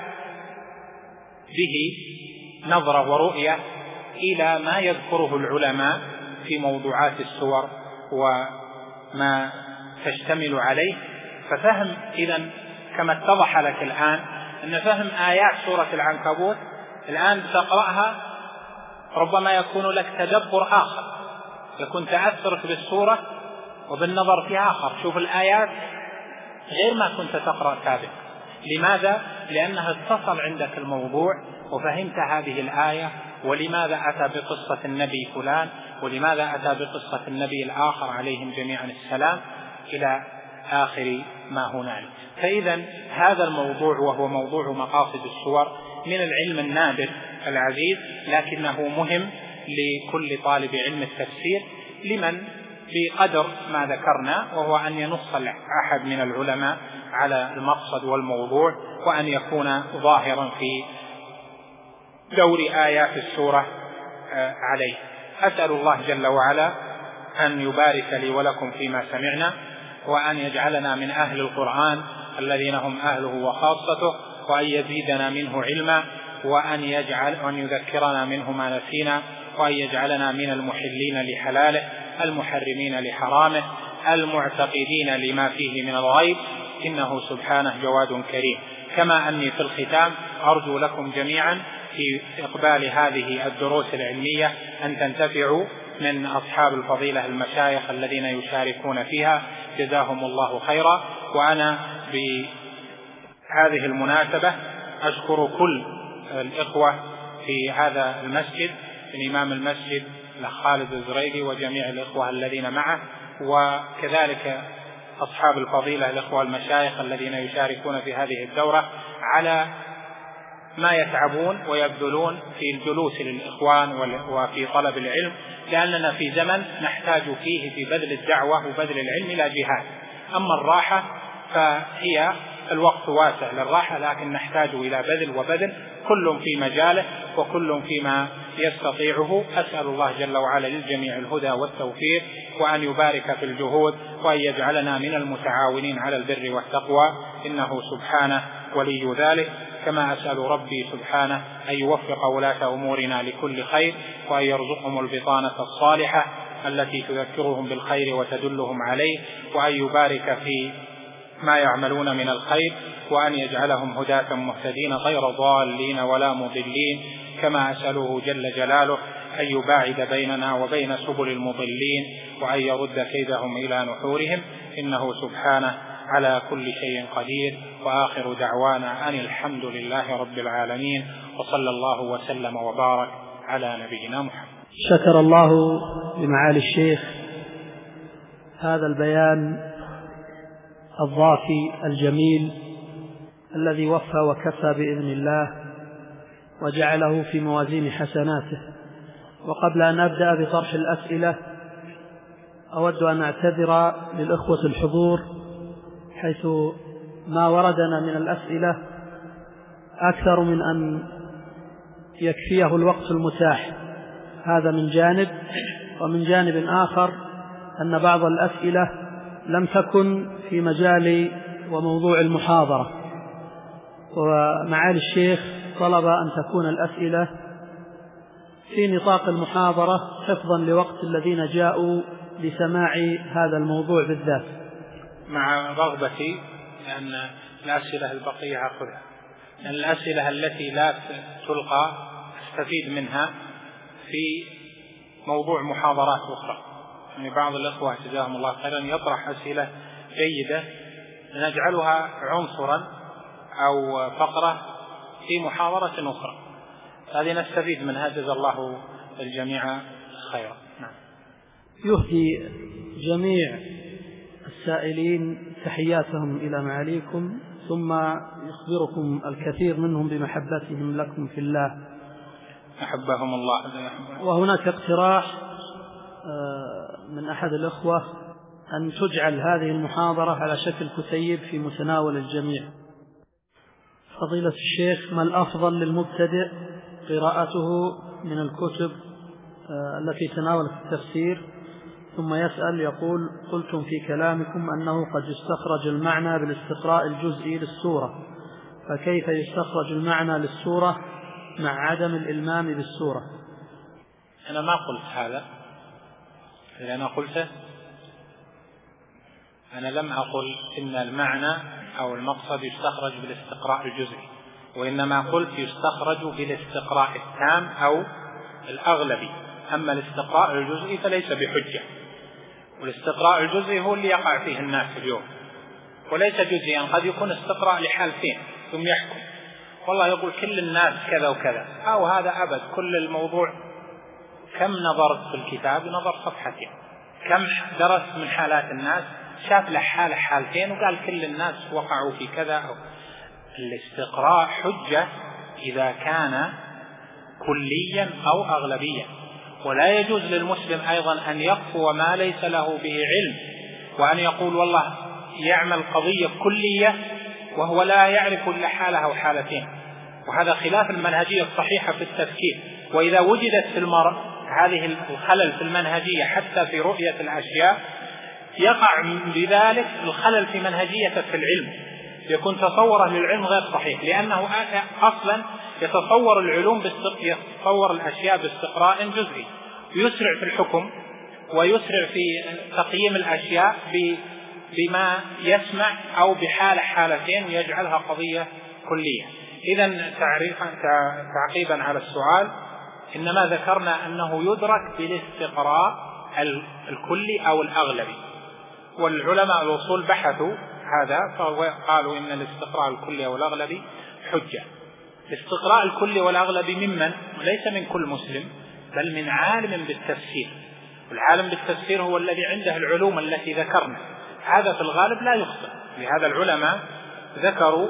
به نظرة ورؤية إلى ما يذكره العلماء في موضوعات السور وما تشتمل عليه. ففهم إذن كما اتضح لك الآن أن فهم آيات سورة العنكبوت الآن بتقرأها ربما يكون لك تدبر آخر، يكون تأثرك بالسورة وبالنظر فيها آخر. شوف الآيات غير ما كنت تقرأ سابقا. لماذا؟ لأنها اتصل عندك الموضوع وفهمت هذه الآية، ولماذا أتى بقصة النبي فلان، ولماذا أتى بقصة النبي الآخر عليهم جميعا السلام، إلى آخر ما هنالك. فإذا هذا الموضوع وهو موضوع مقاصد السور من العلم النادر العزيز، لكنه مهم لكل طالب علم التفسير لمن بقدر ما ذكرنا، وهو أن ينص أحد من العلماء على المقصد والموضوع، وأن يكون ظاهرا في دور آيات السورة عليه. أسأل الله جل وعلا أن يبارك لي ولكم فيما سمعنا، وأن يجعلنا من أهل القرآن الذين هم أهله وخاصته، وأن يزيدنا منه علما، وأن يجعل وأن يذكرنا منه ما نسينا، وأن يجعلنا من المحلين لحلاله المحرمين لحرامه المعتقدين لما فيه من الغيب، إنه سبحانه جواد كريم. كما أني في الختام أرجو لكم جميعا في إقبال هذه الدروس العلمية أن تنتفعوا من أصحاب الفضيلة المشايخ الذين يشاركون فيها، جزاهم الله خيرا. وأنا بهذه المناسبة أشكر كل الإخوة في هذا المسجد، من إمام المسجد الأخ خالد الزريدي وجميع الإخوة الذين معه، وكذلك أصحاب الفضيلة الإخوة المشايخ الذين يشاركون في هذه الدورة على ما يتعبون ويبذلون في الجلوس للإخوان وفي طلب العلم، لأننا في زمن نحتاج فيه في بذل الدعوة وبذل العلم إلى جهاد. أما الراحة فهي الوقت واسع للراحة، لكن نحتاج إلى بذل وبذل، كل في مجاله وكل فيما يستطيعه. أسأل الله جل وعلا للجميع الهدى والتوفيق، وأن يبارك في الجهود، وأن يجعلنا من المتعاونين على البر والتقوى، إنه سبحانه ولي ذلك. كما أسأل ربي سبحانه أن يوفق ولاة أمورنا لكل خير، وأن يرزقهم البطانة الصالحة التي تذكرهم بالخير وتدلهم عليه، وأن يبارك في ما يعملون من الخير، وأن يجعلهم هداة مهتدين غير ضالين ولا مضلين. كما أسأله جل جلاله أن يباعد بيننا وبين سبل المضلين، وأن يرد كيدهم إلى نحورهم، إنه سبحانه على كل شيء قدير. وآخر دعوانا أن الحمد لله رب العالمين، وصلى الله وسلم وبارك على نبينا محمد. شكر الله لمعالي الشيخ هذا البيان الضافي الجميل الذي وفى وكفى بإذن الله وجعله في موازين حسناته. وقبل أن أبدأ بطرح الأسئلة أود أن أعتذر للإخوة الحضور، حيث ما وردنا من الأسئلة أكثر من أن يكفيه الوقت المتاح، هذا من جانب. ومن جانب آخر أن بعض الأسئلة لم تكن في مجال وموضوع المحاضرة، ومعالي الشيخ طلب أن تكون الأسئلة في نطاق المحاضرة حفظا لوقت الذين جاءوا لسماع هذا الموضوع بالذات. مع رغبتي لأن الأسئلة البقية أخذها، لأن الأسئلة التي لا تلقى استفيد منها في موضوع محاضرات أخرى. يعني بعض الأخوة جزاهم الله خيرا يطرح أسئلة جيدة نجعلها عنصرا أو فقرة في محاضرة أخرى، هذه نستفيد منها، جزا الله الجميع خيرا. نعم. يهدي جميع السائلين تحياتهم إلى معاليكم، ثم يخبركم الكثير منهم بمحبتهم لكم في الله، أحبهم الله. وهناك اقتراح من أحد الأخوة أن تجعل هذه المحاضرة على شكل كتيب في متناول الجميع. فضيلة الشيخ، ما الأفضل للمبتدئ قراءته من الكتب التي تناولت التفسير؟ ثم يسأل يقول: قلتم في كلامكم أنه قد يستخرج المعنى بالاستقراء الجزئي للسورة، فكيف يستخرج المعنى للسورة مع عدم الإلمام بالسورة؟ أنا ما قلت هذا، إذا أنا قلته أنا لم أقل إن المعنى أو المقصد يستخرج بالاستقراء الجزئي، وإنما قلت يستخرج بالاستقراء التام أو الأغلبي، أما الاستقراء الجزئي فليس بحجة، والاستقراء الجزئي هو اللي يقع فيه الناس اليوم، وليس جزئيا، قد يكون استقراء لحالتين ثم يحكم، والله يقول كل الناس كذا وكذا، أو هذا أبد كل الموضوع كم نظرت في الكتاب نظر صفحتين، كم درس من حالات الناس شاف له حالة حالتين وقال كل الناس وقعوا في كذا. أو الاستقراء حجة إذا كان كليا أو أغلبيا، ولا يجوز للمسلم أيضا أن يقفو ما ليس له به علم، وأن يقول والله يعمل قضية كلية وهو لا يعرف إلا حالة أو حالتين، وهذا خلاف المنهجية الصحيحة في التفكير. وإذا وجدت في المرء هذه الخلل في المنهجية حتى في رؤية الأشياء يقع بذلك الخلل في منهجية في العلم، يكون تصوره للعلم غير صحيح، لأنه أصلا يتصور العلوم يتصور الأشياء باستقراء جزئي، ويسرع في الحكم ويسرع في تقييم الأشياء بما يسمع أو بحالة حالتين ويجعلها قضية كلية. إذن تعقيبا على السؤال، إنما ذكرنا أنه يدرك بالاستقراء الكلي أو الأغلبي، والعلماء الأصول بحثوا هذا فقالوا إن الاستقراء الكلي أو الأغلبي حجة. الاستقراء الكلي والأغلبي ممن؟ ليس من كل مسلم، بل من عالم بالتفسير، والعالم بالتفسير هو الذي عنده العلوم التي ذكرنا، هذا في الغالب لا يخطئ. لهذا العلماء ذكروا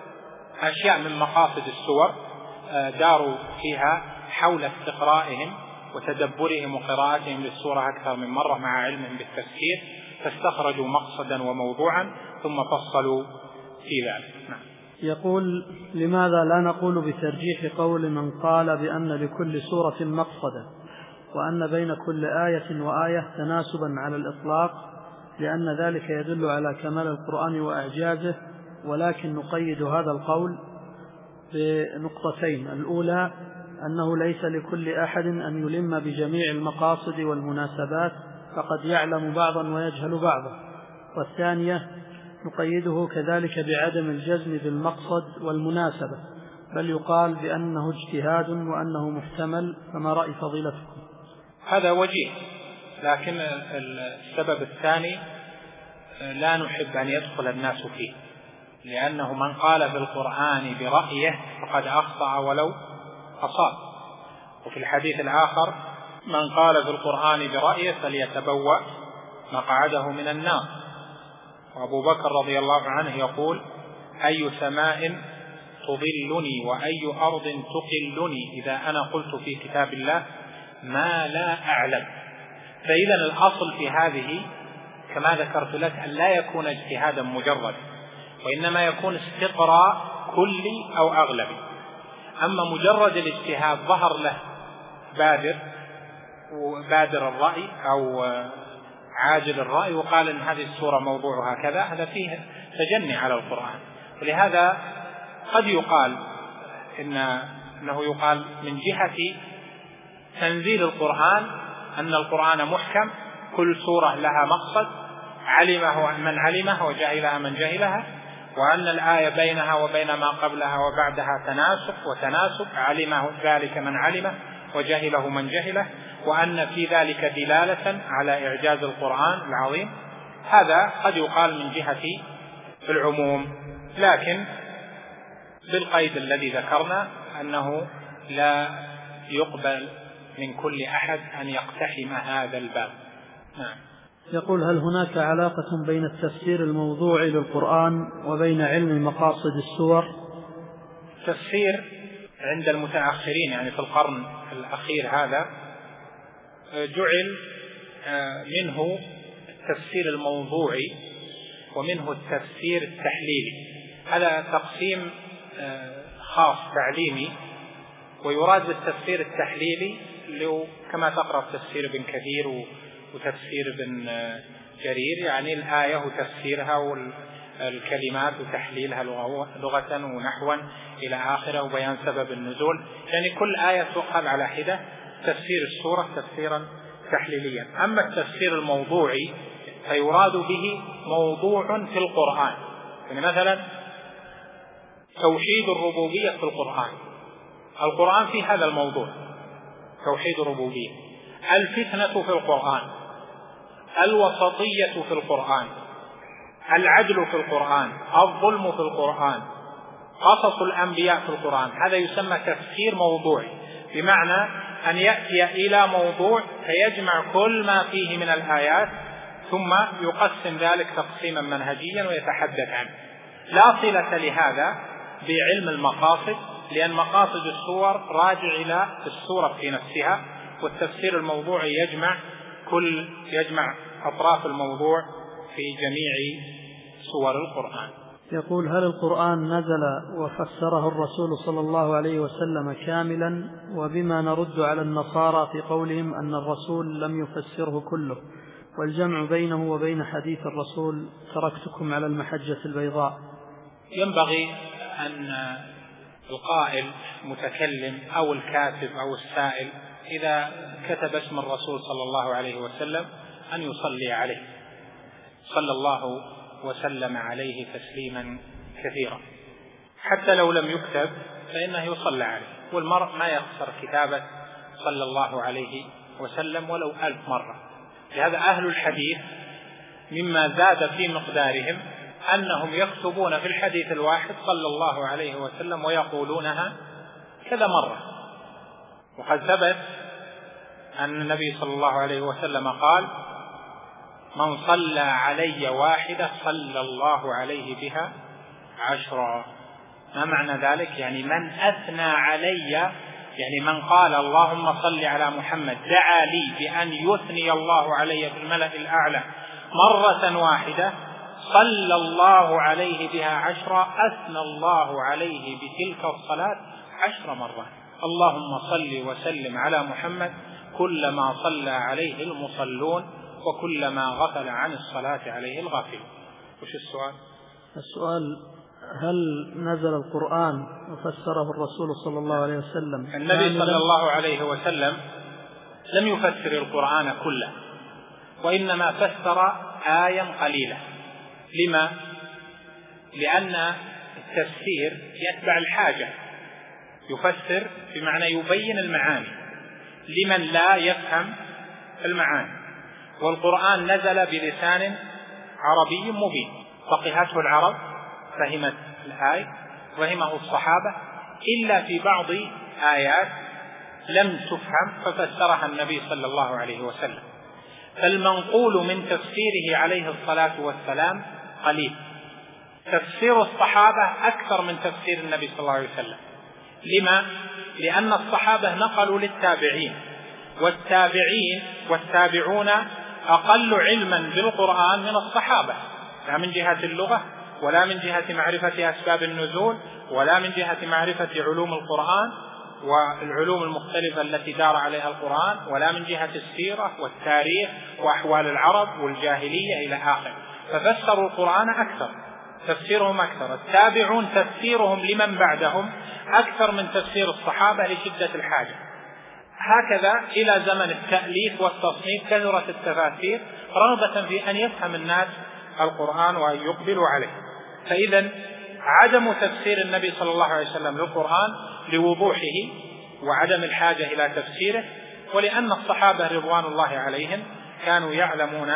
أشياء من مقاصد السور داروا فيها حول استقرائهم وتدبرهم وقراءتهم للسورة أكثر من مرة مع علمهم بالتفسير، فاستخرجوا مقصدا وموضوعا ثم فصلوا في ذلك. نعم. يقول: لماذا لا نقول بترجيح قول من قال بأن لكل سورة مقصدا، وأن بين كل آية وآية تناسبا على الإطلاق، لأن ذلك يدل على كمال القرآن وإعجازه، ولكن نقيد هذا القول بنقطتين: الأولى أنه ليس لكل أحد أن يلم بجميع المقاصد والمناسبات، فقد يعلم بعضا ويجهل بعضا. والثانية نقيده كذلك بعدم الجزم بالمقصد والمناسبة، بل يقال بأنه اجتهاد وأنه محتمل. فما رأي فضيلتكم؟ هذا وجيه، لكن السبب الثاني لا نحب أن يدخل الناس فيه، لأنه من قال في القرآن برأيه فقد أخطأ ولو أصاب. وفي الحديث الآخر: من قال في القرآن برأيه فليتبوأ مقعده من النار. وأبو بكر رضي الله عنه يقول: أي سماء تضلني وأي أرض تقلني إذا أنا قلت في كتاب الله ما لا أعلم. فإذا الأصل في هذه كما ذكرت لك أن لا يكون اجتهادا مجرد، وإنما يكون استقراء كلي أو أغلبي. أما مجرد الاجتهاد ظهر له بادر وبادر الرأي أو عاجل الرأي وقال إن هذه السورة موضوعها كذا، هذا فيه تجني على القرآن. ولهذا قد يقال إن إنه يقال من جهة تنزيل القرآن أن القرآن محكم، كل سورة لها مقصد علمه من علمه وجهلها من جهلها، وأن الآية بينها وبين ما قبلها وبعدها تناسق وتناسب علمه ذلك من علمه وجهله من جهله، وأن في ذلك دلالة على إعجاز القرآن العظيم. هذا قد يقال من جهة العموم، لكن بالقيد الذي ذكرنا أنه لا يقبل من كل أحد أن يقتحم هذا الباب. نعم. يقول: هل هناك علاقة بين التفسير الموضوعي للقرآن وبين علم مقاصد السور؟ تفسير عند المتأخرين يعني في القرن الأخير هذا جعل منه التفسير الموضوعي ومنه التفسير التحليلي. هذا تقسيم خاص تعليمي، ويراد بالتفسير التحليلي لو كما تقرأ تفسير ابن كثير وتفسير ابن جرير، يعني الآية وتفسيرها والكلمات وتحليلها لغة ونحوا إلى آخره وبيان سبب النزول، يعني كل آية تؤخذ على حدة، تفسير السورة تفسيرا تحليليا. أما التفسير الموضوعي فيراد به موضوع في القرآن، يعني مثلا توحيد الربوبية في القرآن. القرآن في هذا الموضوع توحيد الربوبية. الفتنة في القرآن، الوسطية في القرآن، العدل في القرآن، الظلم في القرآن، قصص الأنبياء في القرآن. هذا يسمى تفسير موضوعي، بمعنى أن يأتي إلى موضوع فيجمع كل ما فيه من الآيات ثم يقسم ذلك تقسيما منهجيا ويتحدث عنه. لا صلة لهذا بعلم المقاصد، لأن مقاصد السور راجع إلى السورة في نفسها، والتفسير الموضوعي يجمع كل يجمع أطراف الموضوع في جميع سور القرآن. يقول: هل القرآن نزل وفسره الرسول صلى الله عليه وسلم كاملا؟ وبما نرد على النصارى في قولهم أن الرسول لم يفسره كله، والجمع بينه وبين حديث الرسول تركتكم على المحجة البيضاء. ينبغي أن القائل متكلم أو الكاتب أو السائل إذا كتب اسم الرسول صلى الله عليه وسلم أن يصلي عليه صلى الله وسلم عليه تسليما كثيرا، حتى لو لم يكتب فإنه يصلى عليه. والمرء ما يخسر كتابة صلى الله عليه وسلم ولو ألف مرة. لهذا أهل الحديث مما زاد في مقدارهم أنهم يكتبون في الحديث الواحد صلى الله عليه وسلم ويقولونها كذا مرة. وقد ثبت أن النبي صلى الله عليه وسلم قال: من صلى علي واحدة صلى الله عليه بها عشرا. ما معنى ذلك؟ يعني من أثنى علي، يعني من قال اللهم صل على محمد، دعا لي بأن يثني الله علي في الملأ الأعلى مرة واحدة، صلى الله عليه بها عشرا، أثنى الله عليه بتلك الصلاة عشر مرات. اللهم صل وسلم على محمد كلما صلى عليه المصلون وكلما غفل عن الصلاة عليه الغافل. وش السؤال؟ السؤال: هل نزل القرآن وفسره الرسول صلى الله عليه وسلم؟ النبي صلى الله عليه وسلم لم يفسر القرآن كله، وإنما فسر آية قليلة. لما؟ لأن التفسير يتبع الحاجة، يفسر بمعنى يبين المعاني لمن لا يفهم المعاني. والقرآن نزل بلسان عربي مبين، فقهته العرب، فهمت الآية، فهمه الصحابة، إلا في بعض آيات لم تفهم ففسرها النبي صلى الله عليه وسلم. فالمنقول من تفسيره عليه الصلاة والسلام قليل. تفسير الصحابة أكثر من تفسير النبي صلى الله عليه وسلم. لما؟ لأن الصحابة نقلوا للتابعين، والتابعين والتابعون أقل علما بالقرآن من الصحابة، لا من جهة اللغة ولا من جهة معرفة أسباب النزول ولا من جهة معرفة علوم القرآن والعلوم المختلفة التي دار عليها القرآن، ولا من جهة السيرة والتاريخ وأحوال العرب والجاهلية إلى آخر. ففسروا القرآن أكثر، تفسيرهم أكثر. التابعون تفسيرهم لمن بعدهم أكثر من تفسير الصحابة لشدة الحاجة. هكذا إلى زمن التأليف والتصنيف كثرت التفاسير رغبة في أن يفهم الناس القرآن وأن يقبلوا عليه. فإذا عدم تفسير النبي صلى الله عليه وسلم للقرآن لوضوحه وعدم الحاجة إلى تفسيره، ولأن الصحابة رضوان الله عليهم كانوا يعلمون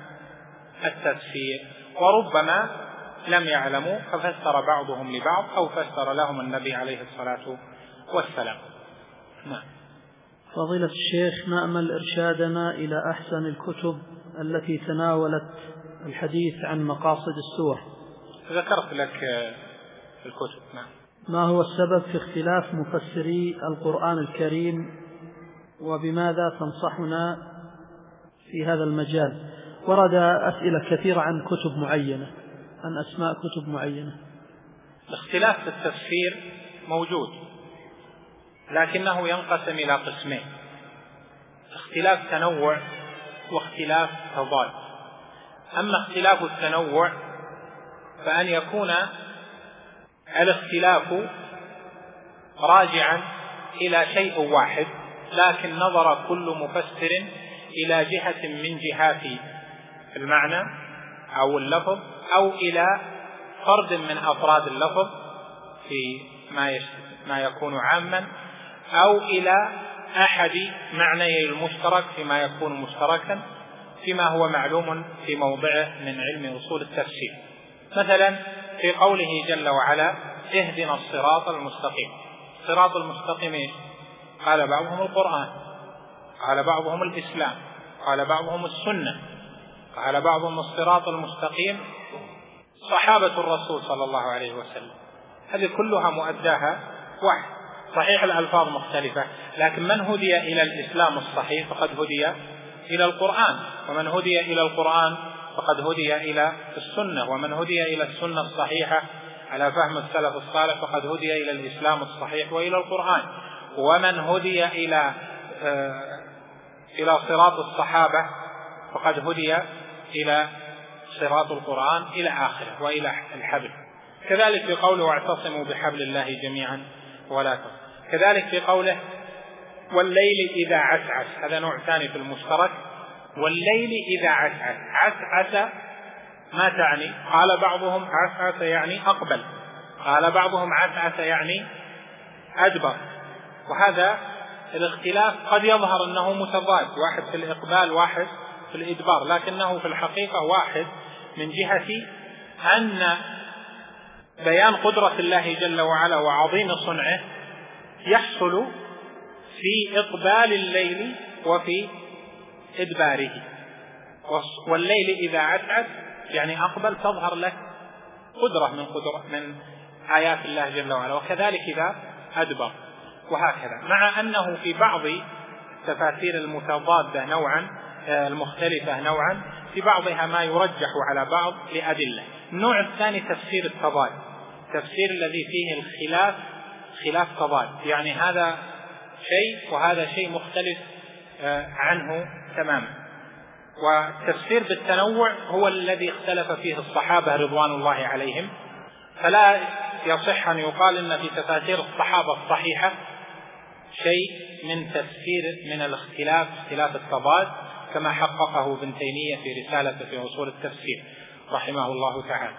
التفسير وربما لم يعلموا ففسر بعضهم لبعض أو فسر لهم النبي عليه الصلاة والسلام. نعم. فضيلة الشيخ، نأمل إرشادنا إلى أحسن الكتب التي تناولت الحديث عن مقاصد السور. ذكرت لك الكتب. نعم. ما هو السبب في اختلاف مفسري القرآن الكريم، وبماذا تنصحنا في هذا المجال؟ ورد أسئلة كثيرة عن كتب معينة، عن أسماء كتب معينة. الاختلاف في التفسير موجود، لكنه ينقسم إلى قسمين: اختلاف تنوع واختلاف تضاد. أما اختلاف التنوع فأن يكون الاختلاف راجعا إلى شيء واحد، لكن نظر كل مفسر إلى جهة من جهات المعنى أو اللفظ أو إلى فرد من أفراد اللفظ في ما ما يكون عاما، أو إلى أحد معنيي المشترك فيما يكون مشتركا فيما هو معلوم في موضعه من علم أصول التفسير. مثلا في قوله جل وعلا اهدنا الصراط المستقيم. الصراط المستقيم إيه؟ قال بعضهم القرآن، قال بعضهم الإسلام، قال بعضهم السنة، قال بعضهم الصراط المستقيم صحابة الرسول صلى الله عليه وسلم. هذه كلها مؤداها واحد، صحيح الألفاظ مختلفة، لكن من هدي إلى الإسلام الصحيح فقد هدي إلى القرآن، ومن هدي إلى القرآن فقد هدي إلى السنة، ومن هدي إلى السنة الصحيحة على فهم السلف الصالح فقد هدي إلى الإسلام الصحيح وإلى القرآن، ومن هدي إلى آه إلى صراط الصحابة فقد هدي إلى صراط القرآن إلى آخره وإلى الحبل. كذلك في قوله واعتصموا بحبل الله جميعا ولا تفرقوا. كذلك في قوله والليل إذا عسعس، هذا نوع ثاني في المشترك. والليل إذا عسعس، عسعس ما تعني؟ قال بعضهم عسعس يعني أقبل، قال بعضهم عسعس يعني أدبر. وهذا الاختلاف قد يظهر أنه متضاد، واحد في الإقبال واحد في الإدبار، لكنه في الحقيقة واحد من جهة أن بيان قدرة الله جل وعلا وعظيم صنعه يحصل في إقبال الليل وفي إدباره. والليل إذا عسعس يعني أقبل، تظهر لك قدرة من قدرة من آيات الله جل وعلا، وكذلك إذا أدبر، وهكذا. مع أنه في بعض التفاسير المتضادة نوعا المختلفة نوعا في بعضها ما يرجح على بعض لأدلة. النوع الثاني تفسير التضاد، تفسير الذي فيه الخلاف خلاف تضاد، يعني هذا شيء وهذا شيء مختلف عنه تماما. والتفسير بالتنوع هو الذي اختلف فيه الصحابة رضوان الله عليهم، فلا يصح أن يقال إن في تفاسير الصحابة الصحيحة شيء من تفسير من الاختلاف اختلاف التضاد كما حققه ابن تيمية في رسالة في أصول التفسير رحمه الله تعالى.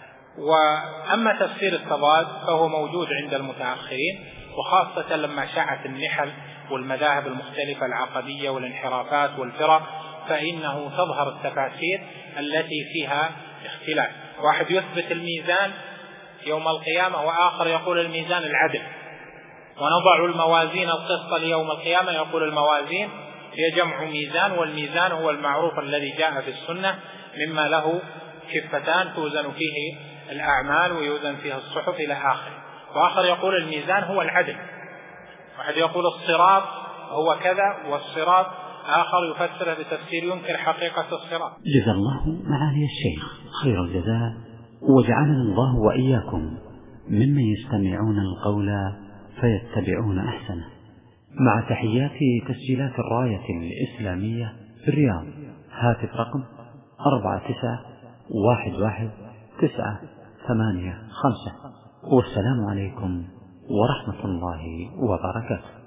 وأما تفسير التضاد فهو موجود عند المتأخرين، وخاصة لما شاعت النحل والمذاهب المختلفة العقدية والانحرافات والفرق، فإنه تظهر التفاسير التي فيها اختلاف. واحد يثبت الميزان يوم القيامة وآخر يقول الميزان العدل، ونضع الموازين القسط ليوم القيامة يقول الموازين هي جمع ميزان، والميزان هو المعروف الذي جاء في السنة مما له كفتان توزن فيه الأعمال ويوزن فيها الصحف إلى آخره. وآخر يقول الميزان هو العدل، واحد يقول الصراط هو كذا، والصراط آخر يفسره بتفسير ينكر حقيقة الصراط. جزا الله معالي الشيخ خير الجزاء، وجعلنا الله وإياكم ممن يستمعون القول فيتبعون أحسنه. مع تحيات تسجيلات الراية الإسلامية في الرياض، هاتف رقم أربعة تسعة واحد واحد تسعة ثمانية خمسة، والسلام عليكم ورحمة الله وبركاته.